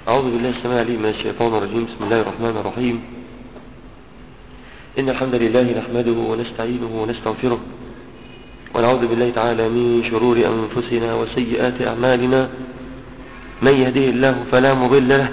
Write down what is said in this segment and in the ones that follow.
أعوذ بالله السميع العليم من الشيطان الرجيم. بسم الله الرحمن الرحيم. إن الحمد لله نحمده ونستعينه ونستغفره ونعوذ بالله تعالى من شرور أنفسنا وسيئات أعمالنا. من يهده الله فلا مضل له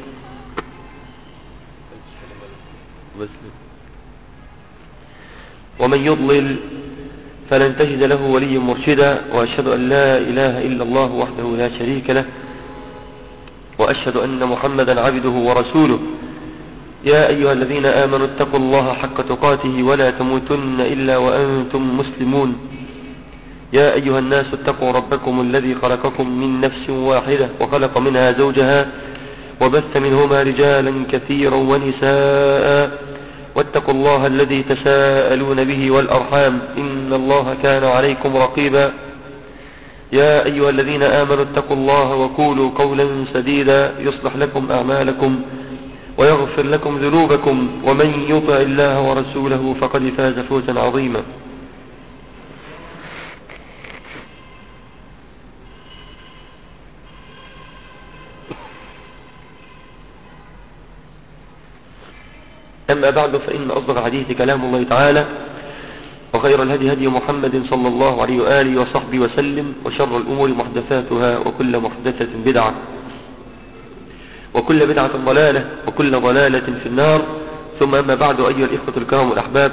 ومن يضلل فلن تجد له وليا مرشدا، وأشهد أن لا إله إلا الله وحده لا شريك له، وأشهد أن محمدا عبده ورسوله. يا أيها الذين آمنوا اتقوا الله حق تقاته ولا تموتن إلا وأنتم مسلمون. يا أيها الناس اتقوا ربكم الذي خلقكم من نفس واحدة وخلق منها زوجها وبث منهما رجالا كثيرا ونساء، واتقوا الله الذي تساءلون به والأرحام إن الله كان عليكم رقيبا. يا أيها الذين آمنوا اتقوا الله وقولوا قولا سديدا يصلح لكم أعمالكم ويغفر لكم ذنوبكم، ومن يطع الله ورسوله فقد فاز فوزا عظيما. أما بعد، فإن أصدق الحديث كلام الله تعالى، وخير الهدي هدي محمد صلى الله عليه وآله وصحبه وسلم، وشر الأمور محدثاتها، وكل محدثة بدعة، وكل بدعة ضلالة، وكل ضلالة في النار. ثم أما بعد، أيها الإخوة الكرام والأحباب،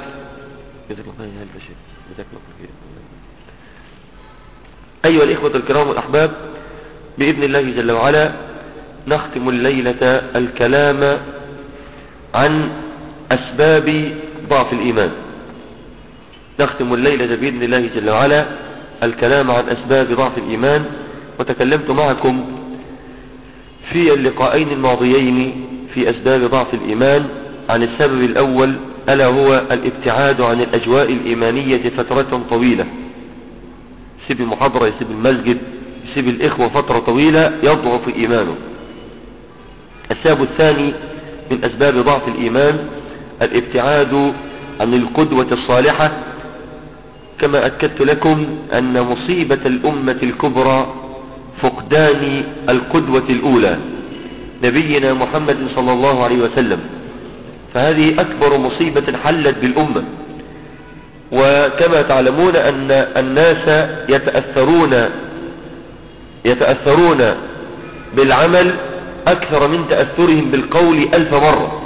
أيها الإخوة الكرام والأحباب، بإذن الله جل وعلا نختم الليلة الكلام عن أسباب ضعف الإيمان. نختم الليلة بإذن الله جل وعلا الكلام عن أسباب ضعف الإيمان. وتكلمت معكم في اللقاءين الماضيين في أسباب ضعف الإيمان عن السبب الأول، ألا هو الابتعاد عن الأجواء الإيمانية فترة طويلة. يسيب المحاضرة، يسيب المسجد، يسيب الإخوة فترة طويلة، يضعف إيمانه. السبب الثاني من أسباب ضعف الإيمان الابتعاد عن القدوة الصالحة، كما أكدت لكم أن مصيبة الأمة الكبرى فقدان القدوة الأولى، نبينا محمد صلى الله عليه وسلم. فهذه أكبر مصيبة حلت بالأمة. وكما تعلمون أن الناس يتأثرون بالعمل أكثر من تأثرهم بالقول 1000 مرة.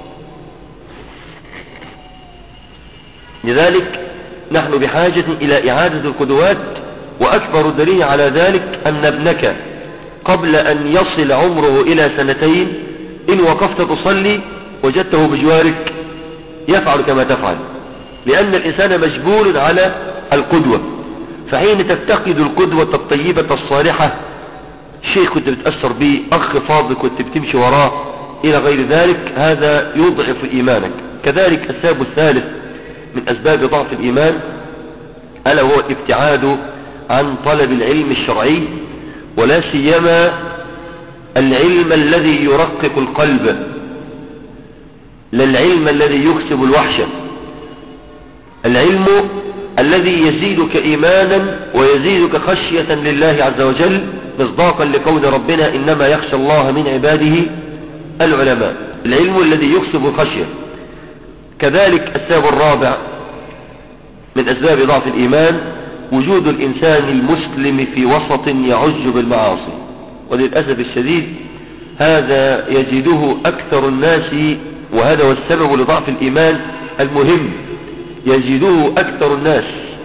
لذلك نحن بحاجة إلى إعادة القدوات. وأكبر دليل على ذلك أن ابنك قبل أن يصل عمره إلى 2 إن وقفت تصلي وجدته بجوارك يفعل كما تفعل، لأن الإنسان مجبول على القدوة. فحين تفتقد القدوة الطيبة الصالحة، شيخ كنت بتأثر به، أخ فاضل كنت بتمشي وراه، إلى غير ذلك، هذا يضعف إيمانك. كذلك السبب الثالث من أسباب ضعف الإيمان ألا هو الابتعاد عن طلب العلم الشرعي، ولا سيما العلم الذي يرقق القلب، لا العلم الذي يكسب الوحشة، العلم الذي يزيدك إيمانا ويزيدك خشية لله عز وجل، مصداقا لقول ربنا إنما يخشى الله من عباده العلماء. العلم الذي يكسب الخشية. كذلك السبب الرابع من أسباب ضعف الإيمان وجود الإنسان المسلم في وسط يعج بالمعاصي. وللأسف الشديد هذا يجده أكثر الناس، وهذا هو السبب لضعف الإيمان المهم. يجده أكثر الناس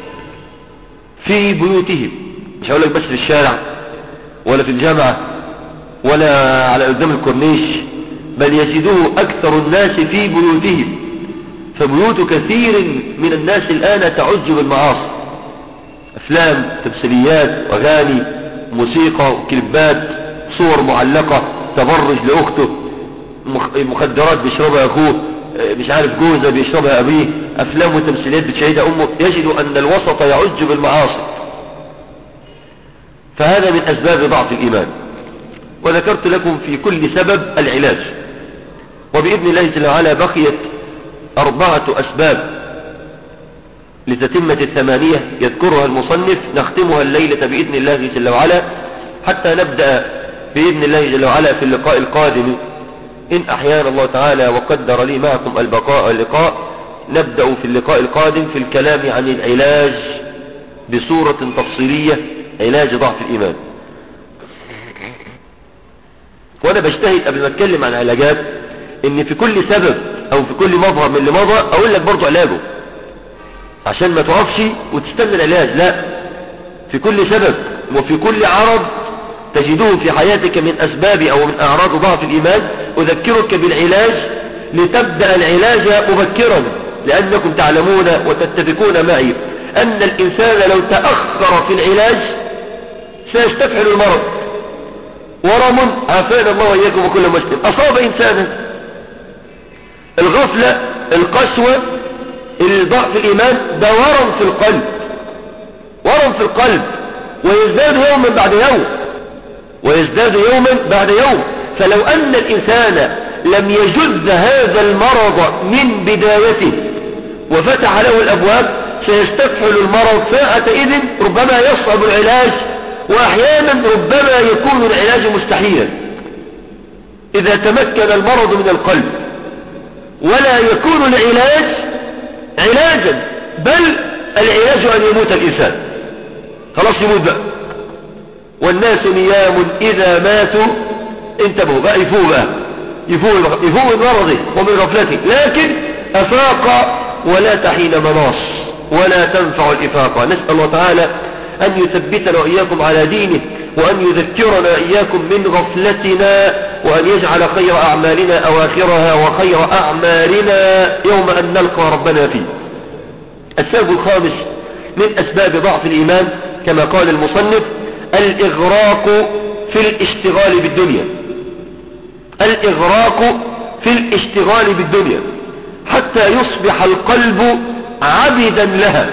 في بيوتهم، مش هقول لك بس في الشارع ولا في الجامعة ولا على قدام الكورنيش، بل يجده أكثر الناس في بيوتهم. فبيوت كثير من الناس الآن تعج بالمعاصي، أفلام، تمثيليات، أغاني، موسيقى، كليبات، صور معلقة، تبرج لأخته، مخدرات بيشربها أخوه، مش عارف جوزة بيشربها أبيه، أفلام وتمثيليات بتشاهدها أمه. يجد أن الوسط يعج بالمعاصي. فهذا من أسباب ضعف الإيمان. وذكرت لكم في كل سبب العلاج. وبإذن الله جل وعلا بقيت 4 أسباب لتتمة 8 يذكرها المصنف، نختمها الليلة بإذن الله جل وعلا، حتى نبدأ بإذن الله جل وعلا في اللقاء القادم إن أحيانا الله تعالى وقدر لي معكم البقاء واللقاء، نبدأ في اللقاء القادم في الكلام عن العلاج بصورة تفصيلية، علاج ضعف الإيمان. وأنا بجتهد قبل ما أتكلم عن علاجات إن في كل سبب أو في كل مظهر من اللي مضى أقول لك برضو علاجه، عشان ما تقفش وتستنى العلاج. لا، في كل سبب وفي كل عرض تجده في حياتك من أسباب أو من أعراض ضعف الإيمان أذكرك بالعلاج لتبدأ العلاج مبكرا، لأنكم تعلمون وتتفقون معي أن الإنسان لو تأخر في العلاج سيستفحل المرض. ورم عافانا الله وإياكم وكل مسلم أصاب إنسانا، الغفلة، القسوة، الضعف الإيمان ده ورم في القلب، ورم في القلب، ويزداد يوما بعد يوم، ويزداد يوما بعد يوم. فلو أن الإنسان لم يجد هذا المرض من بدايته وفتح له الأبواب سيستفحل المرض، ساعتئذ ربما يصعب العلاج، وأحيانا ربما يكون العلاج مستحيلا إذا تمكن المرض من القلب، ولا يكون العلاج علاجا، بل العلاج أن يموت الإنسان، خلاص يموت بقى. والناس نيام إذا ماتوا انتبهوا بقى، يفوق بقى، يفوق من مرضه ومن غفلته، لكن أفاق ولا تحين مناص ولا تنفع الإفاقة. نسأل الله تعالى أن يثبتنا وإياكم على دينه، وأن يذكرنا إياكم من غفلتنا، وأن يجعل خير أعمالنا أواخرها وخير أعمالنا يوم أن نلقى ربنا فيه. السبب الخامس من أسباب ضعف الإيمان كما قال المصنف الإغراق في الاشتغال بالدنيا، الإغراق في الاشتغال بالدنيا حتى يصبح القلب عبدا لها.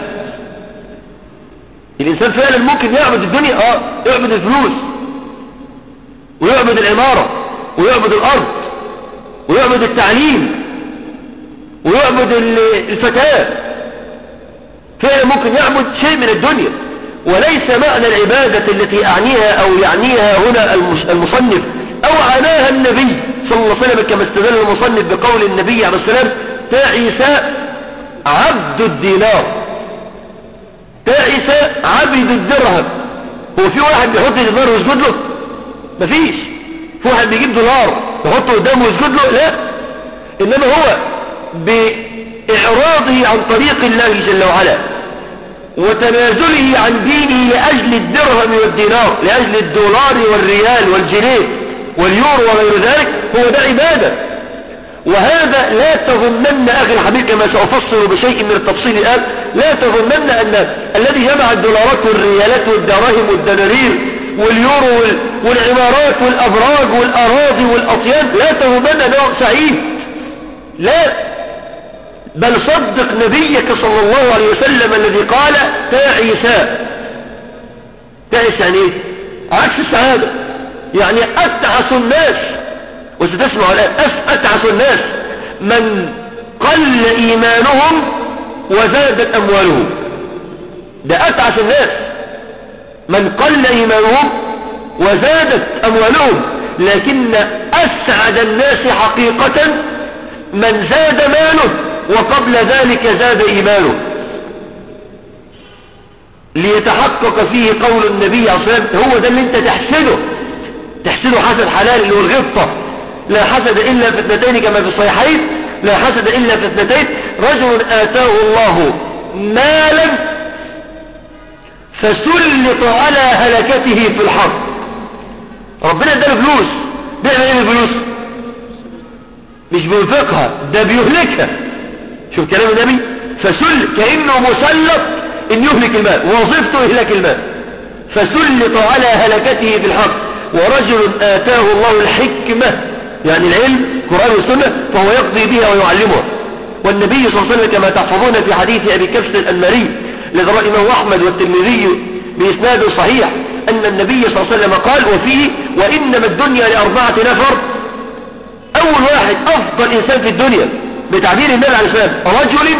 الإنسان فعلا ممكن يعبد الدنيا، يعبد الفلوس ويعبد العمارة ويعبد الأرض ويعبد التعليم ويعبد الفتاة، فعلا ممكن يعبد شيء من الدنيا. وليس معنى العبادة التي أعنيها أو يعنيها هنا المصنف أو عناها النبي صلى الله عليه وسلم كما استدل المصنف بقول النبي عليه السلام تعس عبد الدينار، تعس عبد الدرهم. هو في واحد بيحط دينار ويسجد له؟ مفيش. في واحد بيجيب دولار يحطه قدامه ويسجد له؟ لا. إنما هو بإعراضه عن طريق الله جل وعلا وتنازله عن دينه لأجل الدرهم والدينار، لأجل الدولار والريال والجنيه واليورو وغير ذلك، هو ده عبادة. وهذا لا تظنن أخي الحبيب كما سأفصل بشيء من التفصيل الآن، لا تظنن أن الذي جمع الدولارات والريالات والدراهم والدنانير واليورو والعمارات والأبراج والأراضي والأطيان، لا تظنن أنه سعيد، لا، بل صدق نبيك صلى الله عليه وسلم الذي قال تعيسا. تعيس يعني ايه؟ عكس السعادة، يعني أتعس الناس، وستسمعوا الآن أتعس الناس من قل إيمانهم وزادت أموالهم. ده أتعس الناس من قل إيمانهم وزادت أموالهم، لكن أسعد الناس حقيقة من زاد ماله وقبل ذلك زاد إيمانه، ليتحقق فيه قول النبي عليه الصلاة والسلام. هو ده اللي انت تحسنه حسد حلال، اللي هو الغبطة. لا حسد إلا في اثنتين كما في الصحيحين، لا حسد إلا في اثنتين: رجل آتاه الله مالا فسلط على هلكته في الحرب. ربنا اداله فلوس، بيعمل ايه بالفلوس؟ مش بينفقها، ده بيهلكها. شوف كلام النبي، كأنه مسلط ان يهلك المال، ووظيفته إهلاك المال. فسلط على هلكته في الحرب. ورجل آتاه الله الحكمة، يعني العلم، القرآن والسنة، فهو يقضي بها ويعلمها. والنبي صلى الله عليه وسلم كما تحفظون في حديث أبي كبش الأنماري الذي رواه الإمام أحمد والترمذي بإسناد صحيح أن النبي صلى الله عليه وسلم قال وفيه: وإنما الدنيا لأربعة نفر. أول واحد أفضل إنسان في الدنيا بتعبير النبي عليه السلام: رجل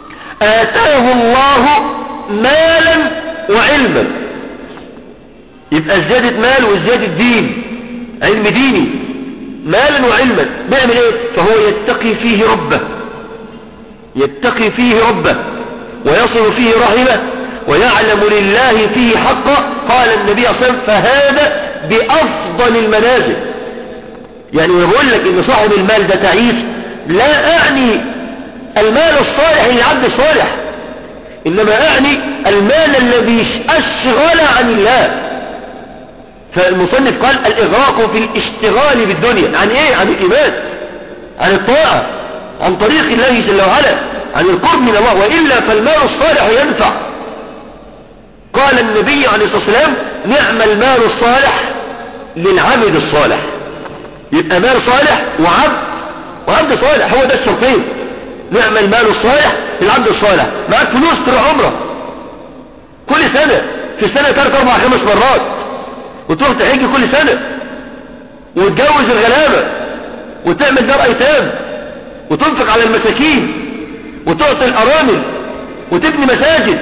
آتاه الله مالا وعلما. يبقى زيادة مال وزيادة دين، علم ديني مالا وعلما، بيعمل ايه؟ فهو يتقي فيه ربه، يتقي فيه ربه ويصل فيه رحمه ويعلم لله فيه حقا. قال النبي صلى الله عليه وسلم فهذا بأفضل المنازل. يعني ويقول لك ان صاحب المال ده تعيس، لا اعني المال الصالح للعبد الصالح، انما اعني المال الذي اشغل عن الله. فالمصنف قال الاغراق في الاشتغال بالدنيا عن ايه؟ عن الايمان، عن الطاعة، عن طريق الله جل وعلا، عن القرب من الله، وإلا فالمال الصالح ينفع. قال النبي عليه الصلاة والسلام نعم المال الصالح للعبد الصالح. يبقى مال صالح وعبد صالح، هو ده الشرطين. نعم المال الصالح للعبد الصالح. معك فلوس تروح عمره كل سنة، في السنة 3 4 5 مرات، وتروح تحج كل سنة، وتجوز الغلابة، وتعمل دار ايتام، وتنفق على المساكين، وتعطي الارامل، وتبني مساجد،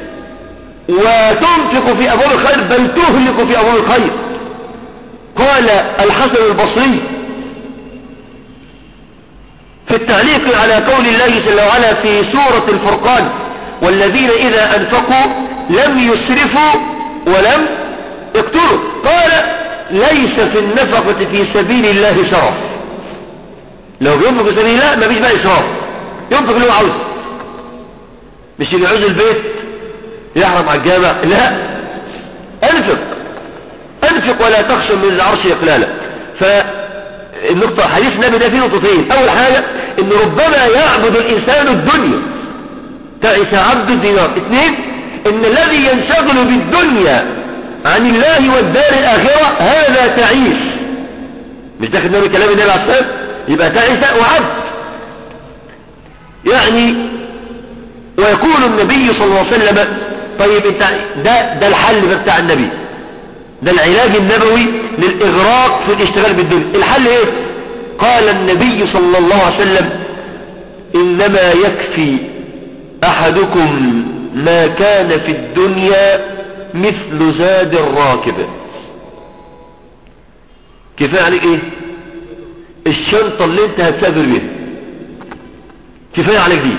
وتنفق في ابواب الخير، بل تهلك في ابواب الخير. قال الحسن البصري في التعليق على قول الله جل وعلا في سورة الفرقان والذين إذا أنفقوا لم يسرفوا ولم يقتروا، قال ليس في النفقة في سبيل الله شرف. لو ينفق في سبيل الله ما فيش بقى إسراف، ينفق اللي هو عاوزه، مش اللي يعوز البيت يحرم على الجامع، لا، انفق ولا تخشى من العرش إقلالا. فالنقطة حديث النبي ده فيه نقطتين. أول حاجة إن ربما يعبد الإنسان الدنيا تعس عبد الدينار. 2 إن الذي ينشغل بالدنيا عن الله والدار الآخرة هذا تعيس. مش داخل النبي كلام النبي عليه الصلاة والسلام؟ يبقى تعس وعبد. يعني ويقول النبي صلى الله عليه وسلم طيب انت ده الحل بتاع النبي، ده العلاج النبوي للإغراق في الاشتغال بالدنيا. الحل ايه؟ قال النبي صلى الله عليه وسلم إنما يكفي أحدكم ما كان في الدنيا مثل زاد الراكب. كفاية عليك ايه؟ الشنطة اللي انت هتسافر بيها كفاية عليك دي.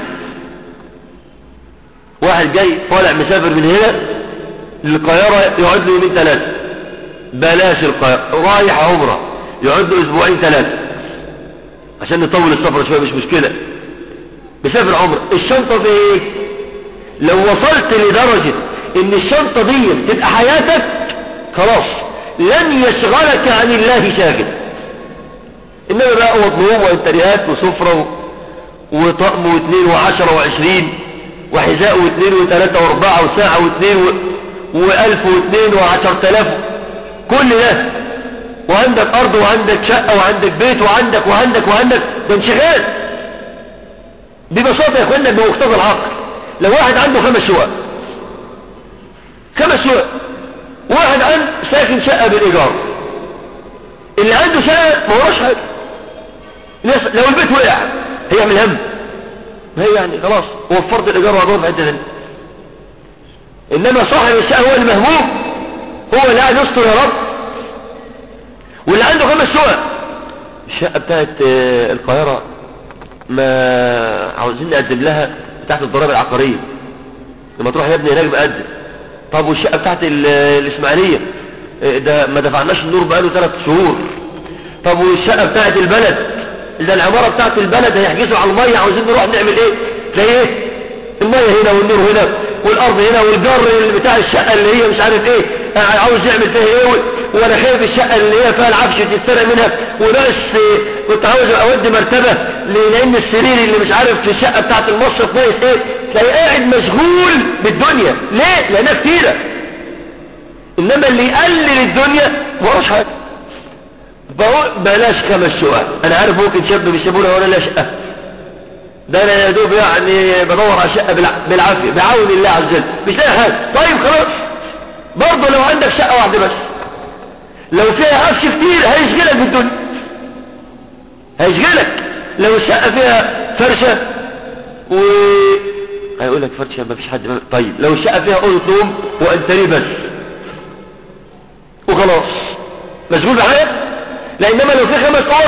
واحد جاي طالع مسافر من هنا للقاهرة يقعد له يومين 3، بلاش القاهرة، رايح عمرة يقعد له 2 3 عشان نطول السفر شوية، مش مشكلة، مسافر عمرة. الشنطة في ايه؟ لو وصلت لدرجة ان الشنطة دي تبقى حياتك خلاص لن يشغلك عن الله شاغل. انما بقى وضنوم وانتريات وسفرة وطقم و2 و10 و20 وحذاء و2 و3 و4 وساعة و2 و1000 و2 و10000، كل ده، وعندك ارض وعندك شقة وعندك بيت وعندك ده انشغال. ببساطة يا اخوانا بمقتضى العقل، لو واحد عنده 5 شقق، واحد عنده ساكن شقة بالإيجار، اللي عنده شقة ما وراش حاجة، لو البيت وقع هيعمل هم، ما هي يعني خلاص وفرت الإيجار وهدور في حتة ثانية. إنما صاحب الشقة هو المهموم، هو اللي قاعد يستر يا رب. واللي عنده 5 شقق، الشقة بتاعت القاهرة ما عاوزين نقدم لها تحت الضرائب العقارية، لما تروح يا ابني هناك بقدم. طب والشقة بتاعت الإسماعيلية ده ما دفعناش النور بقاله 3 شهور. طب والشقة بتاعت البلد ده العمارة بتاعت البلد هيحجزوا على المية، عاوزين نروح نعمل ايه؟ تلاقي ايه؟ المية هنا والنور هنا والارض هنا والجار بتاع الشقة اللي هي مش عارف ايه عاوز يعمل فيها ايه، وانا خايف الشقة اللي هي فيها العفش تتسرق منها، وناس كنت عاوز اودي مرتبة لان السرير اللي مش عارف في الشقة بتاعت المصرف ناقص ايه. تلاقي قاعد مشغول بالدنيا. ليه؟ لانها كتيرة. انما اللي يقلل الدنيا مراش حاجة. بلاش 5 شقق. انا عارف ممكن شاب بيسيبونا ولا لا شقة، ده انا يا دوب يعني بدور على شقة بالعافية بعون الله عز وجل مش لاقي حاجة. طيب خلاص، برضه لو عندك شقة واحدة بس لو فيها عفش كتير هيشغلك بالدنيا، هيشغلك. لو الشقة فيها فرشة هيقول لك فرشة ما فيش حد طيب لو الشقة فيها أوضة نوم وأنتريه بس مشغول بحاجة؟ لا، انما لو في 5 اوض،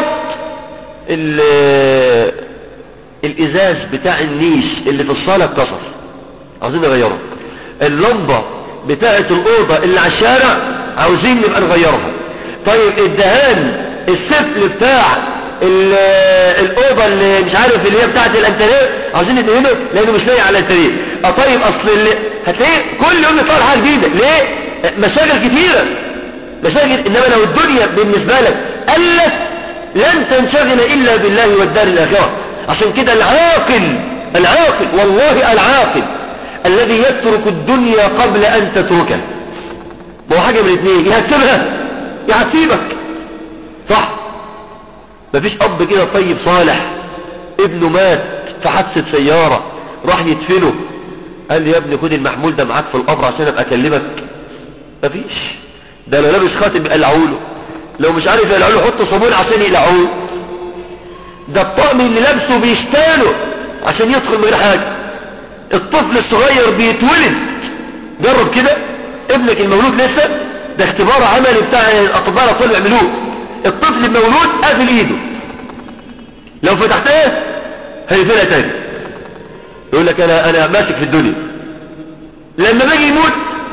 الازاز بتاع النيش اللي في الصالة اتكسر، عاوزين نغيره. اللمبة بتاعت الاوضة اللي على الشارع عاوزين نبقى نغيرها. طيب الدهان السفل بتاع الاوضة اللي مش عارف اللي هي بتاعت الانتريه عاوزين ندهنه لانه مش لاقي على الانتريه. طيب اصل اللي هتلاقيه كل يوم يطلع حاجة جديدة. ليه؟ مشاغل كتيرة، مشاغل. انما لو الدنيا بالنسبة لك قلت لن تنشغل الا بالله والدار الاخرة. عشان كده العاقل والله العاقل الذي يترك الدنيا قبل ان تتركها، ما هو حاجة من الاثنين، يا هتسيبها يا هتسيبك. صح؟ مفيش اب كده طيب صالح ابنه مات في حادثة سيارة راح يدفنه قال لي يا ابني خد المحمول ده معاك في القبر عشان ابقى اكلمك. مفيش. ده لو لابس خاتم يقلعوله، لو مش عارف يقلعوله حط صابون عشان يقلعوه. ده الطقم اللي لابسه بيشتاله عشان يدخل من غير حاجة. الطفل الصغير بيتولد، جرب كده ابنك المولود لسه، ده اختبار عملي بتاع الاطباء طلعوا يعملوه. الطفل المولود قافل ايده، لو فتحتها هيقفلها تاني، يقول لك انا ماسك في الدنيا. لما باجي يموت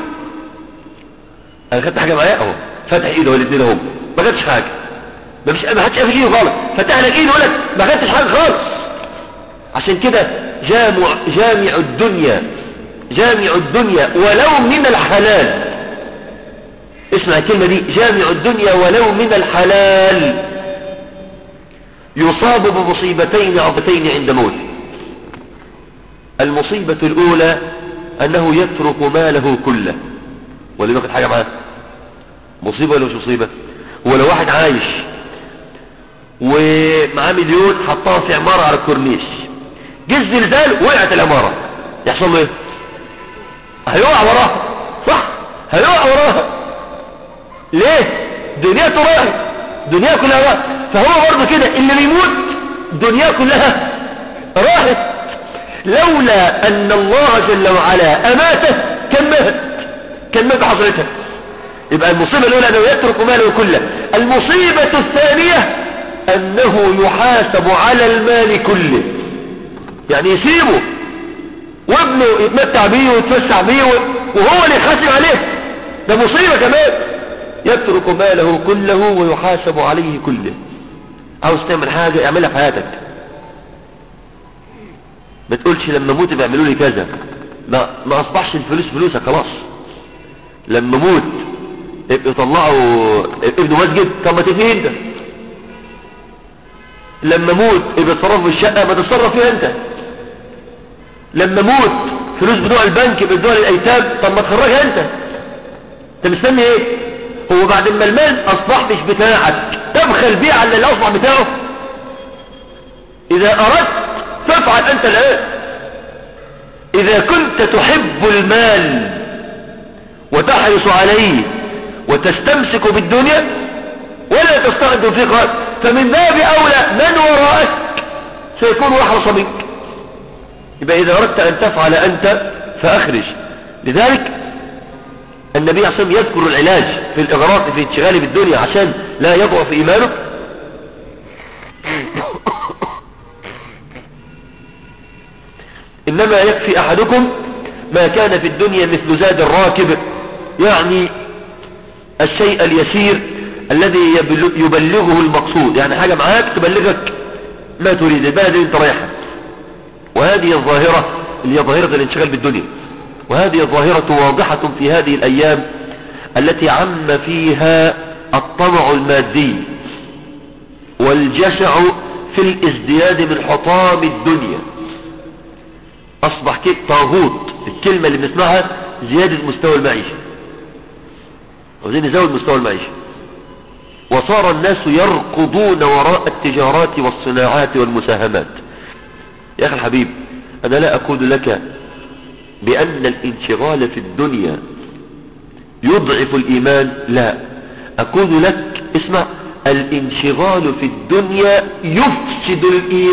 انا خدت حاجه معايا اهو، فتح ايده هو الاثنين اهو، ما خدتش حاجه، ما حدش قافل ايده خالص، فتح لك ايده يقول لك ما خدتش حاجه خالص. عشان كده جامع الدنيا ولو من الحلال. اسمع الكلمة دي، جامع الدنيا ولو من الحلال يصاب بمصيبتين عظيمتين عند موته. المصيبة الأولى أنه يترك ماله كله، ولا ياخد حاجة معاه. مصيبة ولا مش مصيبة؟ هو لو واحد عايش ومعاه مليون حطها في عمارة على الكورنيش، جه الزلزال وقعت العمارة، يحصل له ايه؟ هيقع وراها. صح؟ هيقع وراها. ليه؟ دنياته راحت، دنيا كلها راحت. فهو برضه كده اللي بيموت دنيا كلها راحت. لولا ان الله جل وعلا اماته كان مات بحضرتها. يبقى المصيبة الاولى انه يترك ماله كله. المصيبة الثانية انه يحاسب على المال كله، يعني يسيبه وابنه يتمتع بيه ويتفسح بيه وهو اللي يحاسب عليه. ده مصيبة كمان. يترك ماله كله ويحاسب عليه كله. عاوز تعمل حاجة اعملها في حياتك، ما تقولش لما موت بيعملوا لي كذا. ما اصبحش الفلوس فلوسك خلاص. لما موت يطلعوا ابنه مسجد، طب ما تبنيه انت. لما موت بيتصرفوا في الشقة، ما تتصرف فيها انت. لما موت فلوس بتوع البنك بيدوها للايتام، طب ما تخرجها انت. انت مستني ايه؟ هو بعد ما المال اصبح مش بتاعك تبخل بيه على اللي اصبح بتاعه؟ اذا اردت فافعل انت الان. اذا كنت تحب المال وتحرص عليه وتستمسك بالدنيا ولا تستخدم فيه خالص، فمن باب اولى من وراءك سيكون احرص منك. يبقى اذا اردت ان تفعل انت فاخرج. لذلك النبي صلى الله عليه وسلم يذكر العلاج في الاغراق في انشغاله بالدنيا عشان لا يضعف ايمانه. انما يكفي احدكم ما كان في الدنيا مثل زاد الراكب، يعني الشيء اليسير الذي يبلغه المقصود، يعني حاجة معاك تبلغك ما تريد، البلد اللي انت رايحها. وهذه الظاهرة اللي هي ظاهرة الانشغال بالدنيا، وهذه الظاهرة واضحة في هذه الايام التي عم فيها الطمع المادي والجشع في الازدياد من حطام الدنيا. اصبح طاغوت الكلمة اللي بنسمعها زيادة مستوى المعيشة، عاوزين نزود مستوى المعيشة. وصار الناس يركضون وراء التجارات والصناعات والمساهمات. يا اخي الحبيب، انا لا اقول لك بان الانشغال في الدنيا يضعف الايمان، لا، اقول لك اسمع، الانشغال في الدنيا يفسد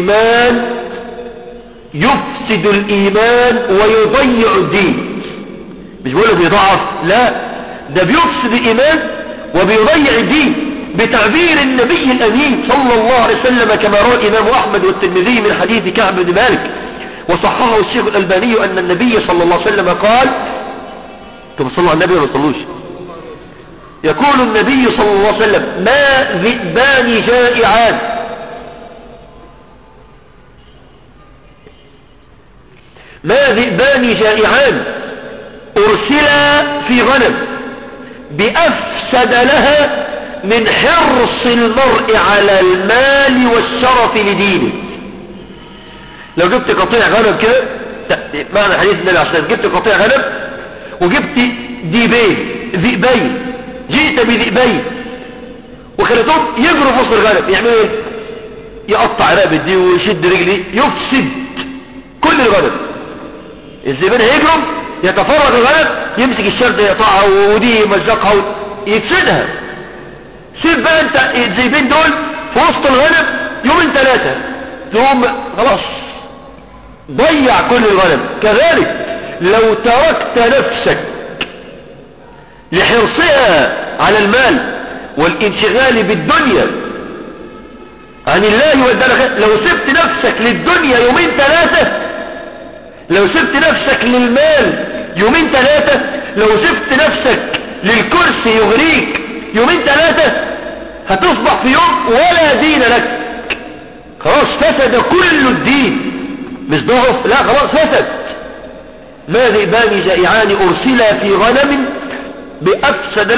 الايمان ويضيع الدين. مش بقوله بيضعف، لا، ده بيفسد الايمان وبيضيع الدين. بتعبير النبي الأمين صلى الله عليه وسلم كما روى الإمام أحمد والترمذي من حديث كعب بن مالك وصححه الشيخ الألباني أن النبي صلى الله عليه وسلم قال. طب صلوا على النبي ولا صلوش؟ يقول النبي صلى الله عليه وسلم ما ذئبان جائعان أرسلا في غنم بأفسد لها من حرص المرء على المال والشرف لدينه. لو جبت قطيع غنم كده معنى حديث النبي عليه الصلاة والسلام، جبت قطيع غنم وجبت ذئبين، جئت بذئبين وخليتهم يجروا في وسط الغنم، يعملوا ايه؟ يقطع رقبة دي ويشد رجلي، يفسد كل الغنم. الذئبين هيجروا يتفرغ الغنم، يمسك الشرد يقطعها ودي يمزقها يفسدها. سيب بقى انت الذئبين دول في وسط الغنم يومين ثلاثة تقوم خلاص ضيع كل الغنم. كذلك لو تركت نفسك لحرصها على المال والانشغال بالدنيا عن الله والدنيا، لو سبت نفسك للدنيا يومين ثلاثة، لو سبت نفسك للمال يومين ثلاثة، لو سبت نفسك للكرسي يغريك يومين ثلاثة، هتصبح في يوم ولا دين لك. خلاص فسد كل الدين، مش ضعف، لا خلاص فسد. ما ذئبان جائعان أرسلا في غنم بأفسد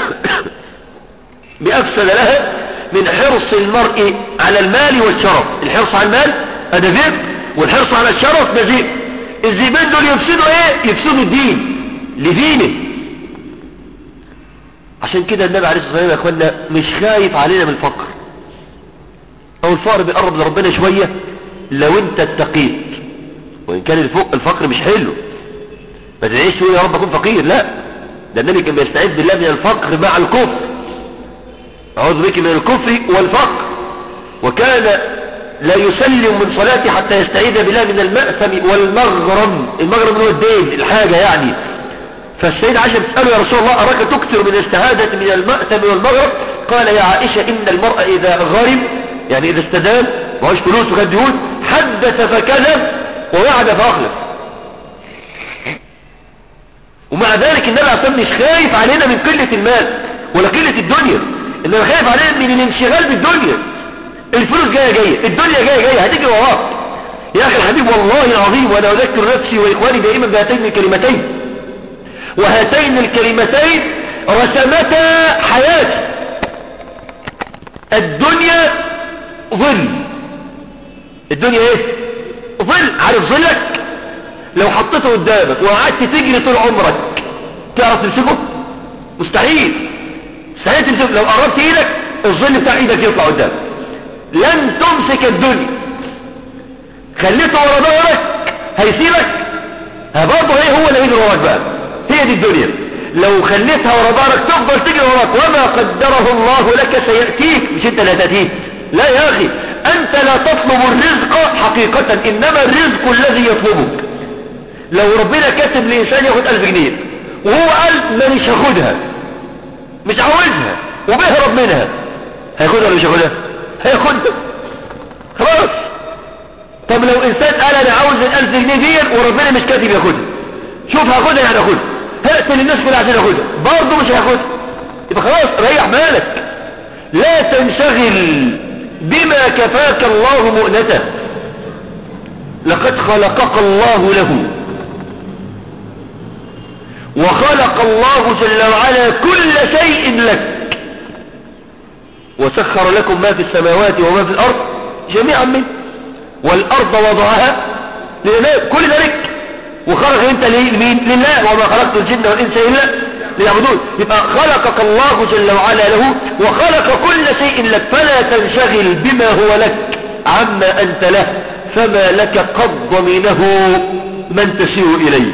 لها من حرص المرء على المال والشرف. الحرص على المال هذا ذئب، والحرص على الشرف ده ذئب. الذئبان دول يفسدوا ايه؟ يفسدوا الدين لدينه. عشان كده النبي عليه الصلاة والسلام يا اخوانا مش خايف علينا من الفقر، او الفقر بيقرب لربنا شوية لو انت اتقيت. وان كان الفقر مش حلو، ما تدعيش تقول يا رب اكون فقير، لا، ده النبي كان بيستعيذ بالله من الفقر مع الكفر، اعوذ بك من الكفر والفقر. وكان لا يسلم من صلاته حتى يستعيذ بالله من المأثم والمغرم. المغرم هو الدين، الحاجة يعني. فالسيدة عائشة بتسأله يا رسول الله أراك تكثر من الاستعاذة من المأثم والمغرم؟ قال يا عائشة إن المرء إذا غرم، يعني إذا استدان معهوش فلوس وكان ديون، حدث فكذب ووعد فأخلف. ومع ذلك النبي عليه الصلاة والسلام مش خايف علينا من قلة المال ولا قلة الدنيا، إنما خايف علينا من الانشغال بالدنيا. الفلوس جاية، الدنيا جاية هتيجي وراك يا أخي الحبيب. والله العظيم وأنا أذكر نفسي وإخواني دائما بهاتين الكلمتين، وهاتين الكلمتين رسمتا حياتي. الدنيا ظل. الدنيا ايه؟ ظل. عارف ظلك لو حطيته قدامك وقعدت تجري طول عمرك تعرف تمسكه؟ مستحيل تمسكه. لو قربت ايدك الظل بتاع ايدك يطلع قدامك. لن تمسك الدنيا. خليته ورا ظهرك هيسيبك، برضه ايه هو اللي يجري وراك بقى. هي دي الدنيا. لو خليتها ورا ظهرك تفضل تجري وراك، وما قدره الله لك سيأتيك، مش انت اللي هتأتيه. لا يا اخي، انت لا تطلب الرزق حقيقة، انما الرزق الذي يطلبك. لو ربنا كاتب لإنسان ياخد 1000 جنيه وهو قال مانيش هاخدها، مش عاوزها وبيهرب منها، هياخدها ولا مش هياخدها؟ هياخدها خلاص. طب لو انسان قال انا عاوز 1000 جنيه دي وربنا مش كاتب ياخدها، شوف هاخدها يعني هاخدها، هقتل الناس كلها عشان هاخدها، برضه مش هاخدها. يبقى خلاص ريح بالك. لا تنشغل بما كفاك الله مؤنته، لقد خلقك الله له، وخلق الله جل وعلا كل شيء لك، وسخر لكم ما في السماوات وما في الأرض جميعا منه، والأرض وضعها لله، كل ذلك. وخلق انت لمين؟ لله. وما خلقت الجن والإنس إلا ليعبدون. يبقى خلقك الله جل وعلا له، وخلق كل شيء لك، فلا تنشغل بما هو لك عما أنت له، فما لك قد ضمنه من تسير إليه.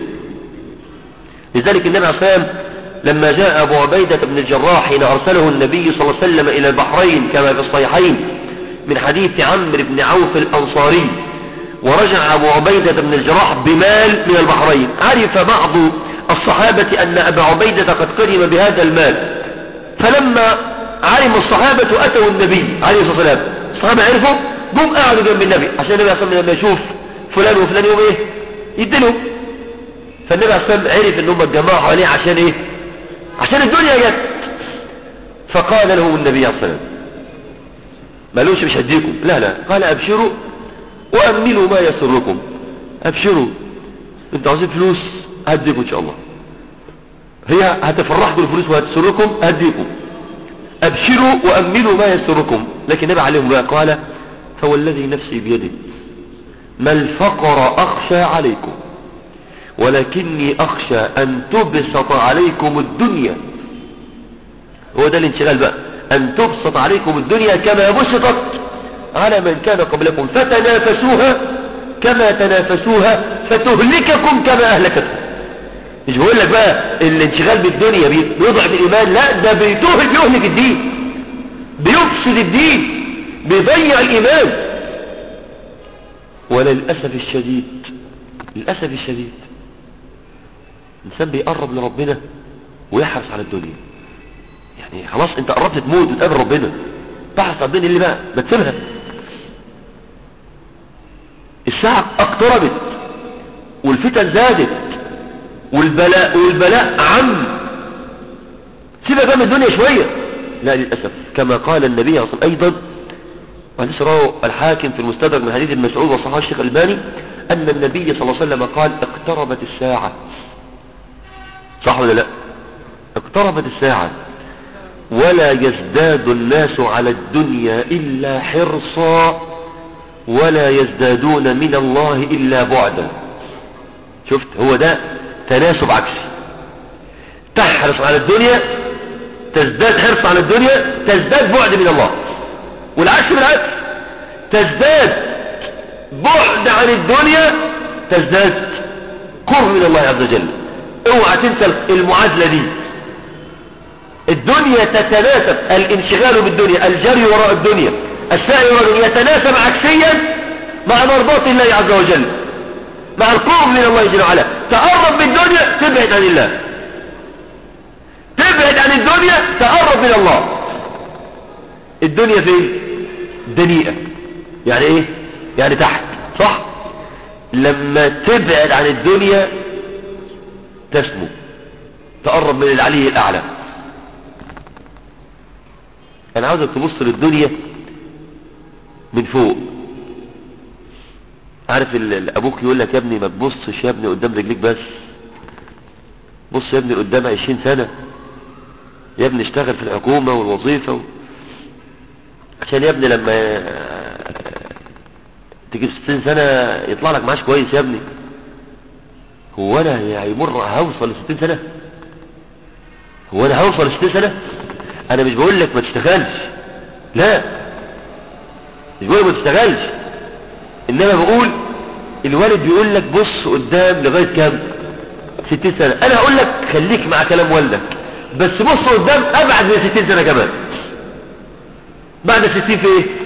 لذلك النبي عليه الصلاة والسلام لما جاء أبو عبيدة بن الجراح حين أرسله النبي صلى الله عليه وسلم إلى البحرين كما في الصحيحين من حديث عمرو بن عوف الأنصاري، ورجع أبو عبيدة بن الجراح بمال من البحرين، عرف بعض الصحابة أن أبا عبيدة قد قدم بهذا المال، فلما علم الصحابة وأتوا النبي عليه الصلاة والسلام. الصحابة عرفوا جم قعدوا جنب النبي عشان النبي عليه الصلاة والسلام لما يشوف فلان وفلان يوم ايه يدلوا. فالنبي عليه الصلاة والسلام عرف ان هم اتجمعوا حواليه عشان ايه؟ عشان الدنيا جت. فقال لهم النبي عليه الصلاة والسلام ما قالوش مش هديكم، لا لا، قال ابشروا واملوا ما يسركم. ابشروا، انتوا عاوزين فلوس هديكم ان شاء الله، هي هتفرحكم الفلوس وهتسركم هديكم. ابشروا واملوا ما يسركم. لكن النبي عليهم بقى قال فوالذي نفسي بيده ما الفقر اخشى عليكم ولكني اخشى ان تبسط عليكم الدنيا. هو ده الانشغال بقى، ان تبسط عليكم الدنيا كما بسطت على من كان قبلكم فتنافسوها كما تنافسوها فتهلككم كما اهلكتهم. مش بقول لك بقى الانشغال بالدنيا بيضعف الايمان، لا، ده بيهلك الدين، بيفسد الدين، بيضيع الايمان. وللاسف الشديد، للاسف الشديد الانسان بيقرب لربنا ويحرص على الدنيا. يعني خلاص انت قربت تموت وتقابل ربنا، تحرص على الدنيا اللي بقى بتسيبها. الساعة اقتربت والفتن زادت والبلاء عم، سيبها بقى من الدنيا شوية. لا للأسف كما قال النبي صلى الله عليه وسلم أيضا، وحديث رواه الحاكم في المستدرك من حديث ابن مسعود وصححه الشيخ الألباني، أن النبي صلى الله عليه وسلم قال اقتربت الساعة. صح ولا لا؟ اقتربت الساعة ولا يزداد الناس على الدنيا إلا حرصا ولا يزدادون من الله إلا بعدا. شفت؟ هو ده تناسب عكسي. تحرص على الدنيا تزداد حرص على الدنيا تزداد بعد من الله، والعكس بالعكس، تزداد بعد عن الدنيا تزداد قرب من الله عز وجل. اوعى تنسى المعادلة دي. الدنيا تتناسب، الانشغال بالدنيا، الجري وراء الدنيا، السعي وراء الدنيا يتناسب عكسيا مع مرضاة الله عز وجل، مع القرب من الله جل وعلا. تقرب من الدنيا تبعد عن الله، تبعد عن الدنيا تقرب من الله. الدنيا فين؟ دنيئة، يعني ايه؟ يعني تحت، صح؟ لما تبعد عن الدنيا تسمو، تقرب من العلي الأعلى. أنا عاوزك تبص للدنيا من فوق. عارف أبوك يقول لك يا ابني ما تبصش يا ابني قدام رجليك بس، بص يا ابني قدام 20 سنة، يا ابني اشتغل في الحكومة والوظيفة عشان يا ابني لما تجي 60 سنة يطلع لك معاش كويس. يا ابني هو انا هوصل ل 60 سنة؟ هو انا هوصل ل 60 سنة؟ انا مش بقول لك ما تشتغلش، لا، مش بقول لك ما تشتغلش، انما بقول الوالد بيقول لك بص قدام لغاية كام؟ 60 سنة. انا هقول لك خليك مع كلام والدك، بس بص قدام ابعد من 60 سنة كمان. بعد 60 في ايه؟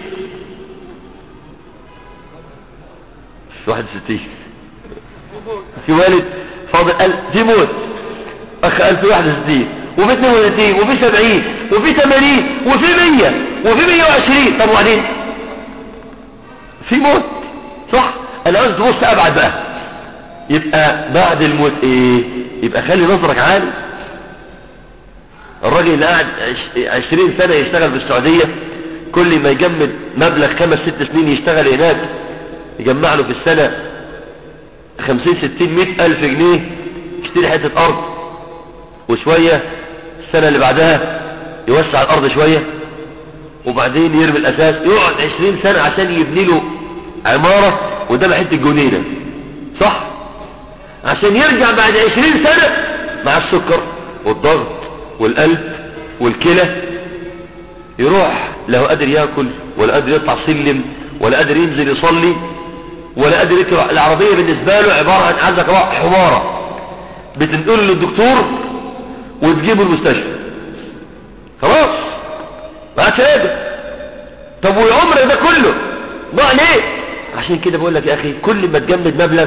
في 61 في والد فاضل في موت، اخ 1061 وفي 32 وفي 70 وفي 80 وفي 100 وفي 120. طب وبعدين في موت، صح؟ انا عاوز تبص ابعد بقى. يبقى بعد الموت ايه؟ يبقى خلي نظرك عالي. الراجل اللي قاعد 20 سنة يشتغل في السعودية، كل ما يجمد مبلغ 5-6 سنين يشتغل هناك يجمع له في السنة 50-60-100 ألف جنيه، يشتري حتة أرض وشوية السنة اللي بعدها يوسع الأرض شوية وبعدين يرمي الأساس، يقعد 20 سنة عشان يبني له عمارة قدام حتة جنينة، صح؟ عشان يرجع بعد 20 سنة مع السكر والضغط والقلب والكلى، يروح لا هو قادر ياكل ولا قادر يطلع سلم ولا قادر ينزل يصلي ولا قادر يكره. العربية بالنسبة له عبارة عن عندك حمارة بتنقله للدكتور وتجيبه المستشفى، خلاص ما عادش قادر. طب والعمر ده كله ضاع ليه؟ عشان كده بقول لك يا اخي كل ما تجمد مبلغ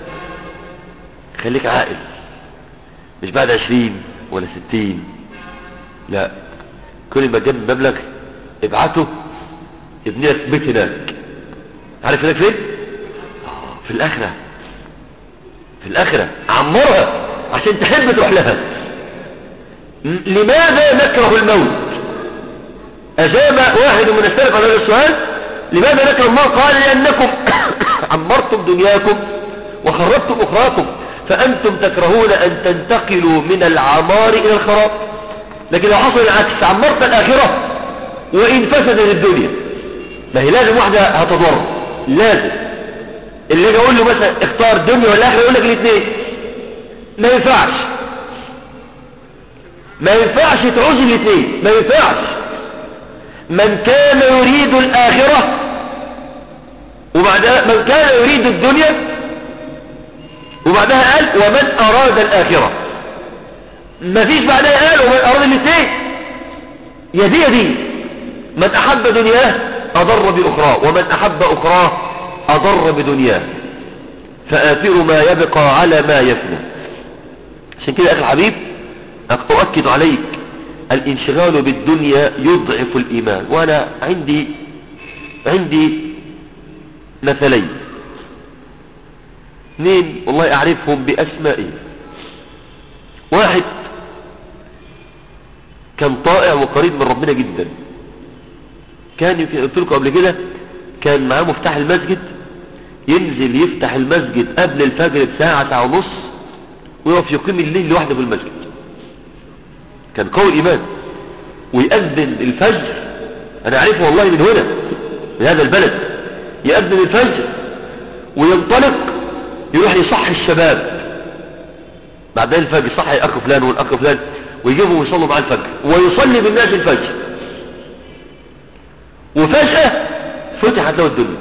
خليك عاقل، مش بعد 20 ولا 60، لا، كل ما جاب مبلغ ابعته ابني لك بيت هناك. عارف هناك فين؟ في الآخرة. في الآخرة عمرها عشان تحب تروح لها. لماذا نكره الموت؟ أجاب واحد من السلف على هذا السؤال: لماذا نكره الموت؟ قال: لأنكم عمرتم دنياكم وخربتم أخراكم، فأنتم تكرهون أن تنتقلوا من العمار إلى الخراب. لكن لو حصل العكس، عمرت الآخرة وإن فسدت الدنيا. ما هي لازم واحدة هتضر، لازم. اللي يجي اقول له مثلا اختار دنيا ولا آخرة، يقول لك الاثنين. ما ينفعش، ما ينفعش تعوز الاثنين، ما ينفعش. من كان يريد الآخرة وبعدها من كان يريد الدنيا، وبعدها قال ومن أراد الآخرة. ما فيش بعدها قال ومن أراد الاثنين. يا دي يا دي. من أحب دنياه أضر بأخراه، ومن أحب أخراه أضر بدنياه، فآثر ما يبقى على ما يفنى. عشان كده أخي الحبيب أؤكد عليك: الانشغال بالدنيا يضعف الإيمان. وأنا عندي مثلين، اثنين والله أعرفهم بأسمائهم. واحد كان طائع وقريب من ربنا جدا، كان قلت لكم قبل كده كان معاه مفتاح المسجد، ينزل يفتح المسجد قبل الفجر بساعة ساعة ونص، ويقف يقيم الليل لوحده في المسجد. كان قوي الإيمان. ويأذن الفجر، أنا أعرفه والله من هنا من هذا البلد، يأذن الفجر وينطلق يروح يصحي الشباب بعد الفجر، يصحي الأخ فلان والأخ فلان ويجيبهم ويصلوا مع الفجر، ويصلي بالناس الفجر. وفجأة فتحت له الدنيا،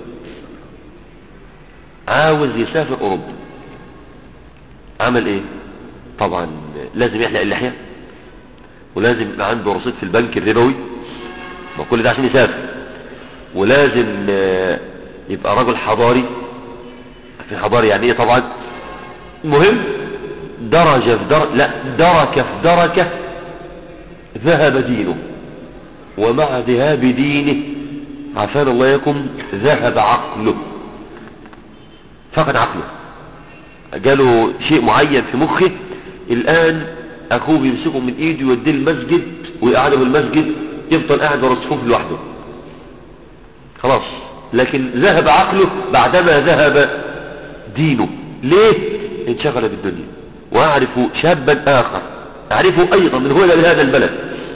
عاوز يسافر أوروبا. عمل ايه؟ طبعا لازم يحلق اللحية، ولازم يبقى عنده رصيد في البنك الربوي، ما كل ده عشان يسافر. ولازم يبقى رجل حضاري. في حضاري يعني ايه طبعا. المهم دركة في دركة ذهب دينه، ومع ذهاب دينه عافانا الله يكم ذهب عقله، فقد عقله. جاله شيء معين في مخه. الآن أخوه بيمسكه من إيده يوديه المسجد ويقعده في المسجد، يفضل قاعد ورا الصفوف لوحده خلاص. لكن ذهب عقله بعدما ذهب دينه. ليه؟ انشغل بالدنيا. وأعرف شابا آخر أعرفه أيضا من هنا من هذا البلد،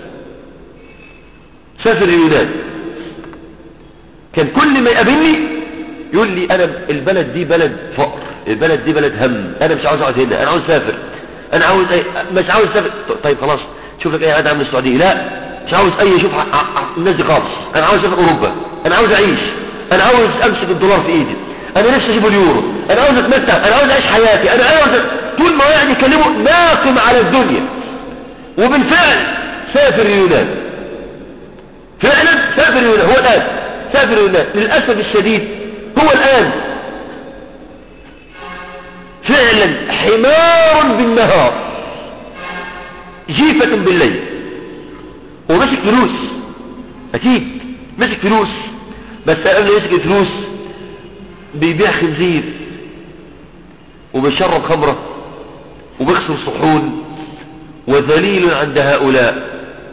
سافر اليونان. كان كل ما يقابلني يقول لي أنا البلد دي بلد فقر، البلد دي بلد هم، أنا مش عاوز أقعد هنا، أنا عاوز أسافر، أنا عاوز مش عاوز أسافر. طيب خلاص شوف لك أي عادة من السعودية. لا مش عاوز أي شوف الناس دي خالص، أنا عاوز أسافر أوروبا، أنا عاوز أعيش، أنا عاوز أمسك الدولار في إيدي، أنا نفسي أجيب اليورو، أنا عاوز أتمتع، أنا عاوز أعيش حياتي، أنا عاوز. طول ما يعني يكلمه ناقم على الدنيا. وبالفعل سافر اليونان، فعلا سافر اليونان. هو الآن سافر اليونان للأسف الشديد. هو الآن فعلا حمار بالنهار، جيفة بالليل. ومسك فلوس أكيد، مسك فلوس، بس قبل يمسك الفلوس بيبيع خنزير وبيشرب خمرة وبيخسر صحون، وذليل عند هؤلاء.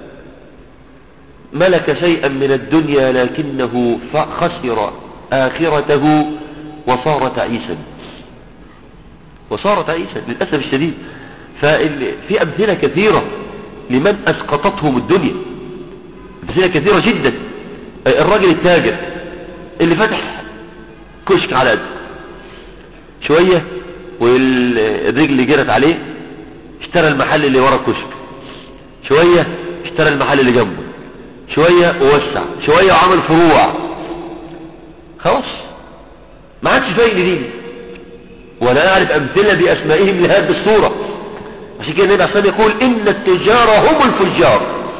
ملك شيئا من الدنيا لكنه خسر آخرته وصار تعيسا، وصار تعيسا للأسف الشديد. ففي أمثلة كثيرة لمن أسقطتهم الدنيا، أمثلة كثيرة جدا. الراجل التاجر اللي فتح كشك على قد شوية والرجل جرت عليه، اشترى المحل اللي ورا الكشك، شوية اشترى المحل اللي جنبه، شوية ووسع، شوية وعمل فروع. خلاص ما عادش فايق لدين. ولا أعرف أمثلة بأسمائهم لهذه الصورة. عشان كده النبي عليه الصلاة والسلام يقول إن التجار هم الفجار.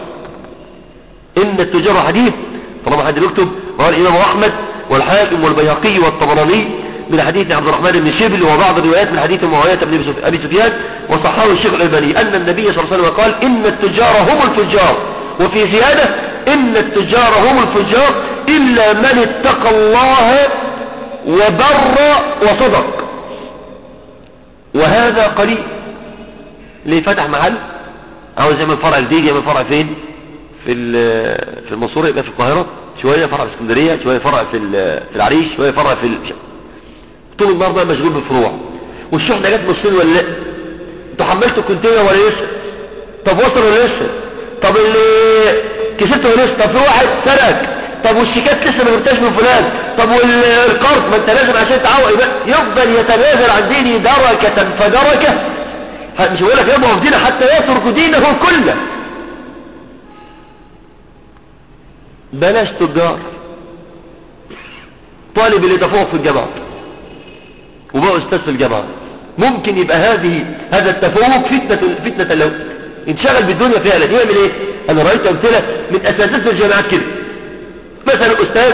إن التجار حديث طالما حد يكتب قال الإمام أحمد والحاكم والبيهقي والطبراني من حديث عبد الرحمن بن شبل، وبعض الروايات من حديث معاوية بن أبي سفيان، وصححه الشيخ الألباني أن النبي صلى الله عليه وسلم قال إن التجار هم الفجار وفي زيادة إن التجار هم الفجار إلا من اتقى الله وبر وصدق، وهذا قليل. اللي فتح محل عاوز يعمل فرع جديد، يعمل فرع فين؟ في المنصورة، يبقى في القاهرة شوية، فرع في اسكندرية شوية، فرع في العريش شوية، فرع طول النهار بقى مشغول بالفروع. والشحنة جت من الصين ولا لا؟ انتوا حملتوا الكونتينر ولا لسه؟ طب وصل ولا لسه؟ طب اللي كسبته ولا لسه؟ طب في واحد سرق؟ طب والشيكات لسه ما جبتهاش من فلان؟ طب والقرض ما انت لازم عشان تعوق. يفضل يتنازل عن دينه دركة فدركة. مش بقول لك يضعف دينه حتى يترك دينه كله. بلاش تجار، طالب اللي تفوق في الجامعة وبقى استاذ في الجامعة، ممكن يبقى هذا التفوق فتنة له، انشغل بالدنيا فعلا. يعمل ايه؟ انا رأيت امثلة من اساتذة الجامعات كده، مثلا استاذ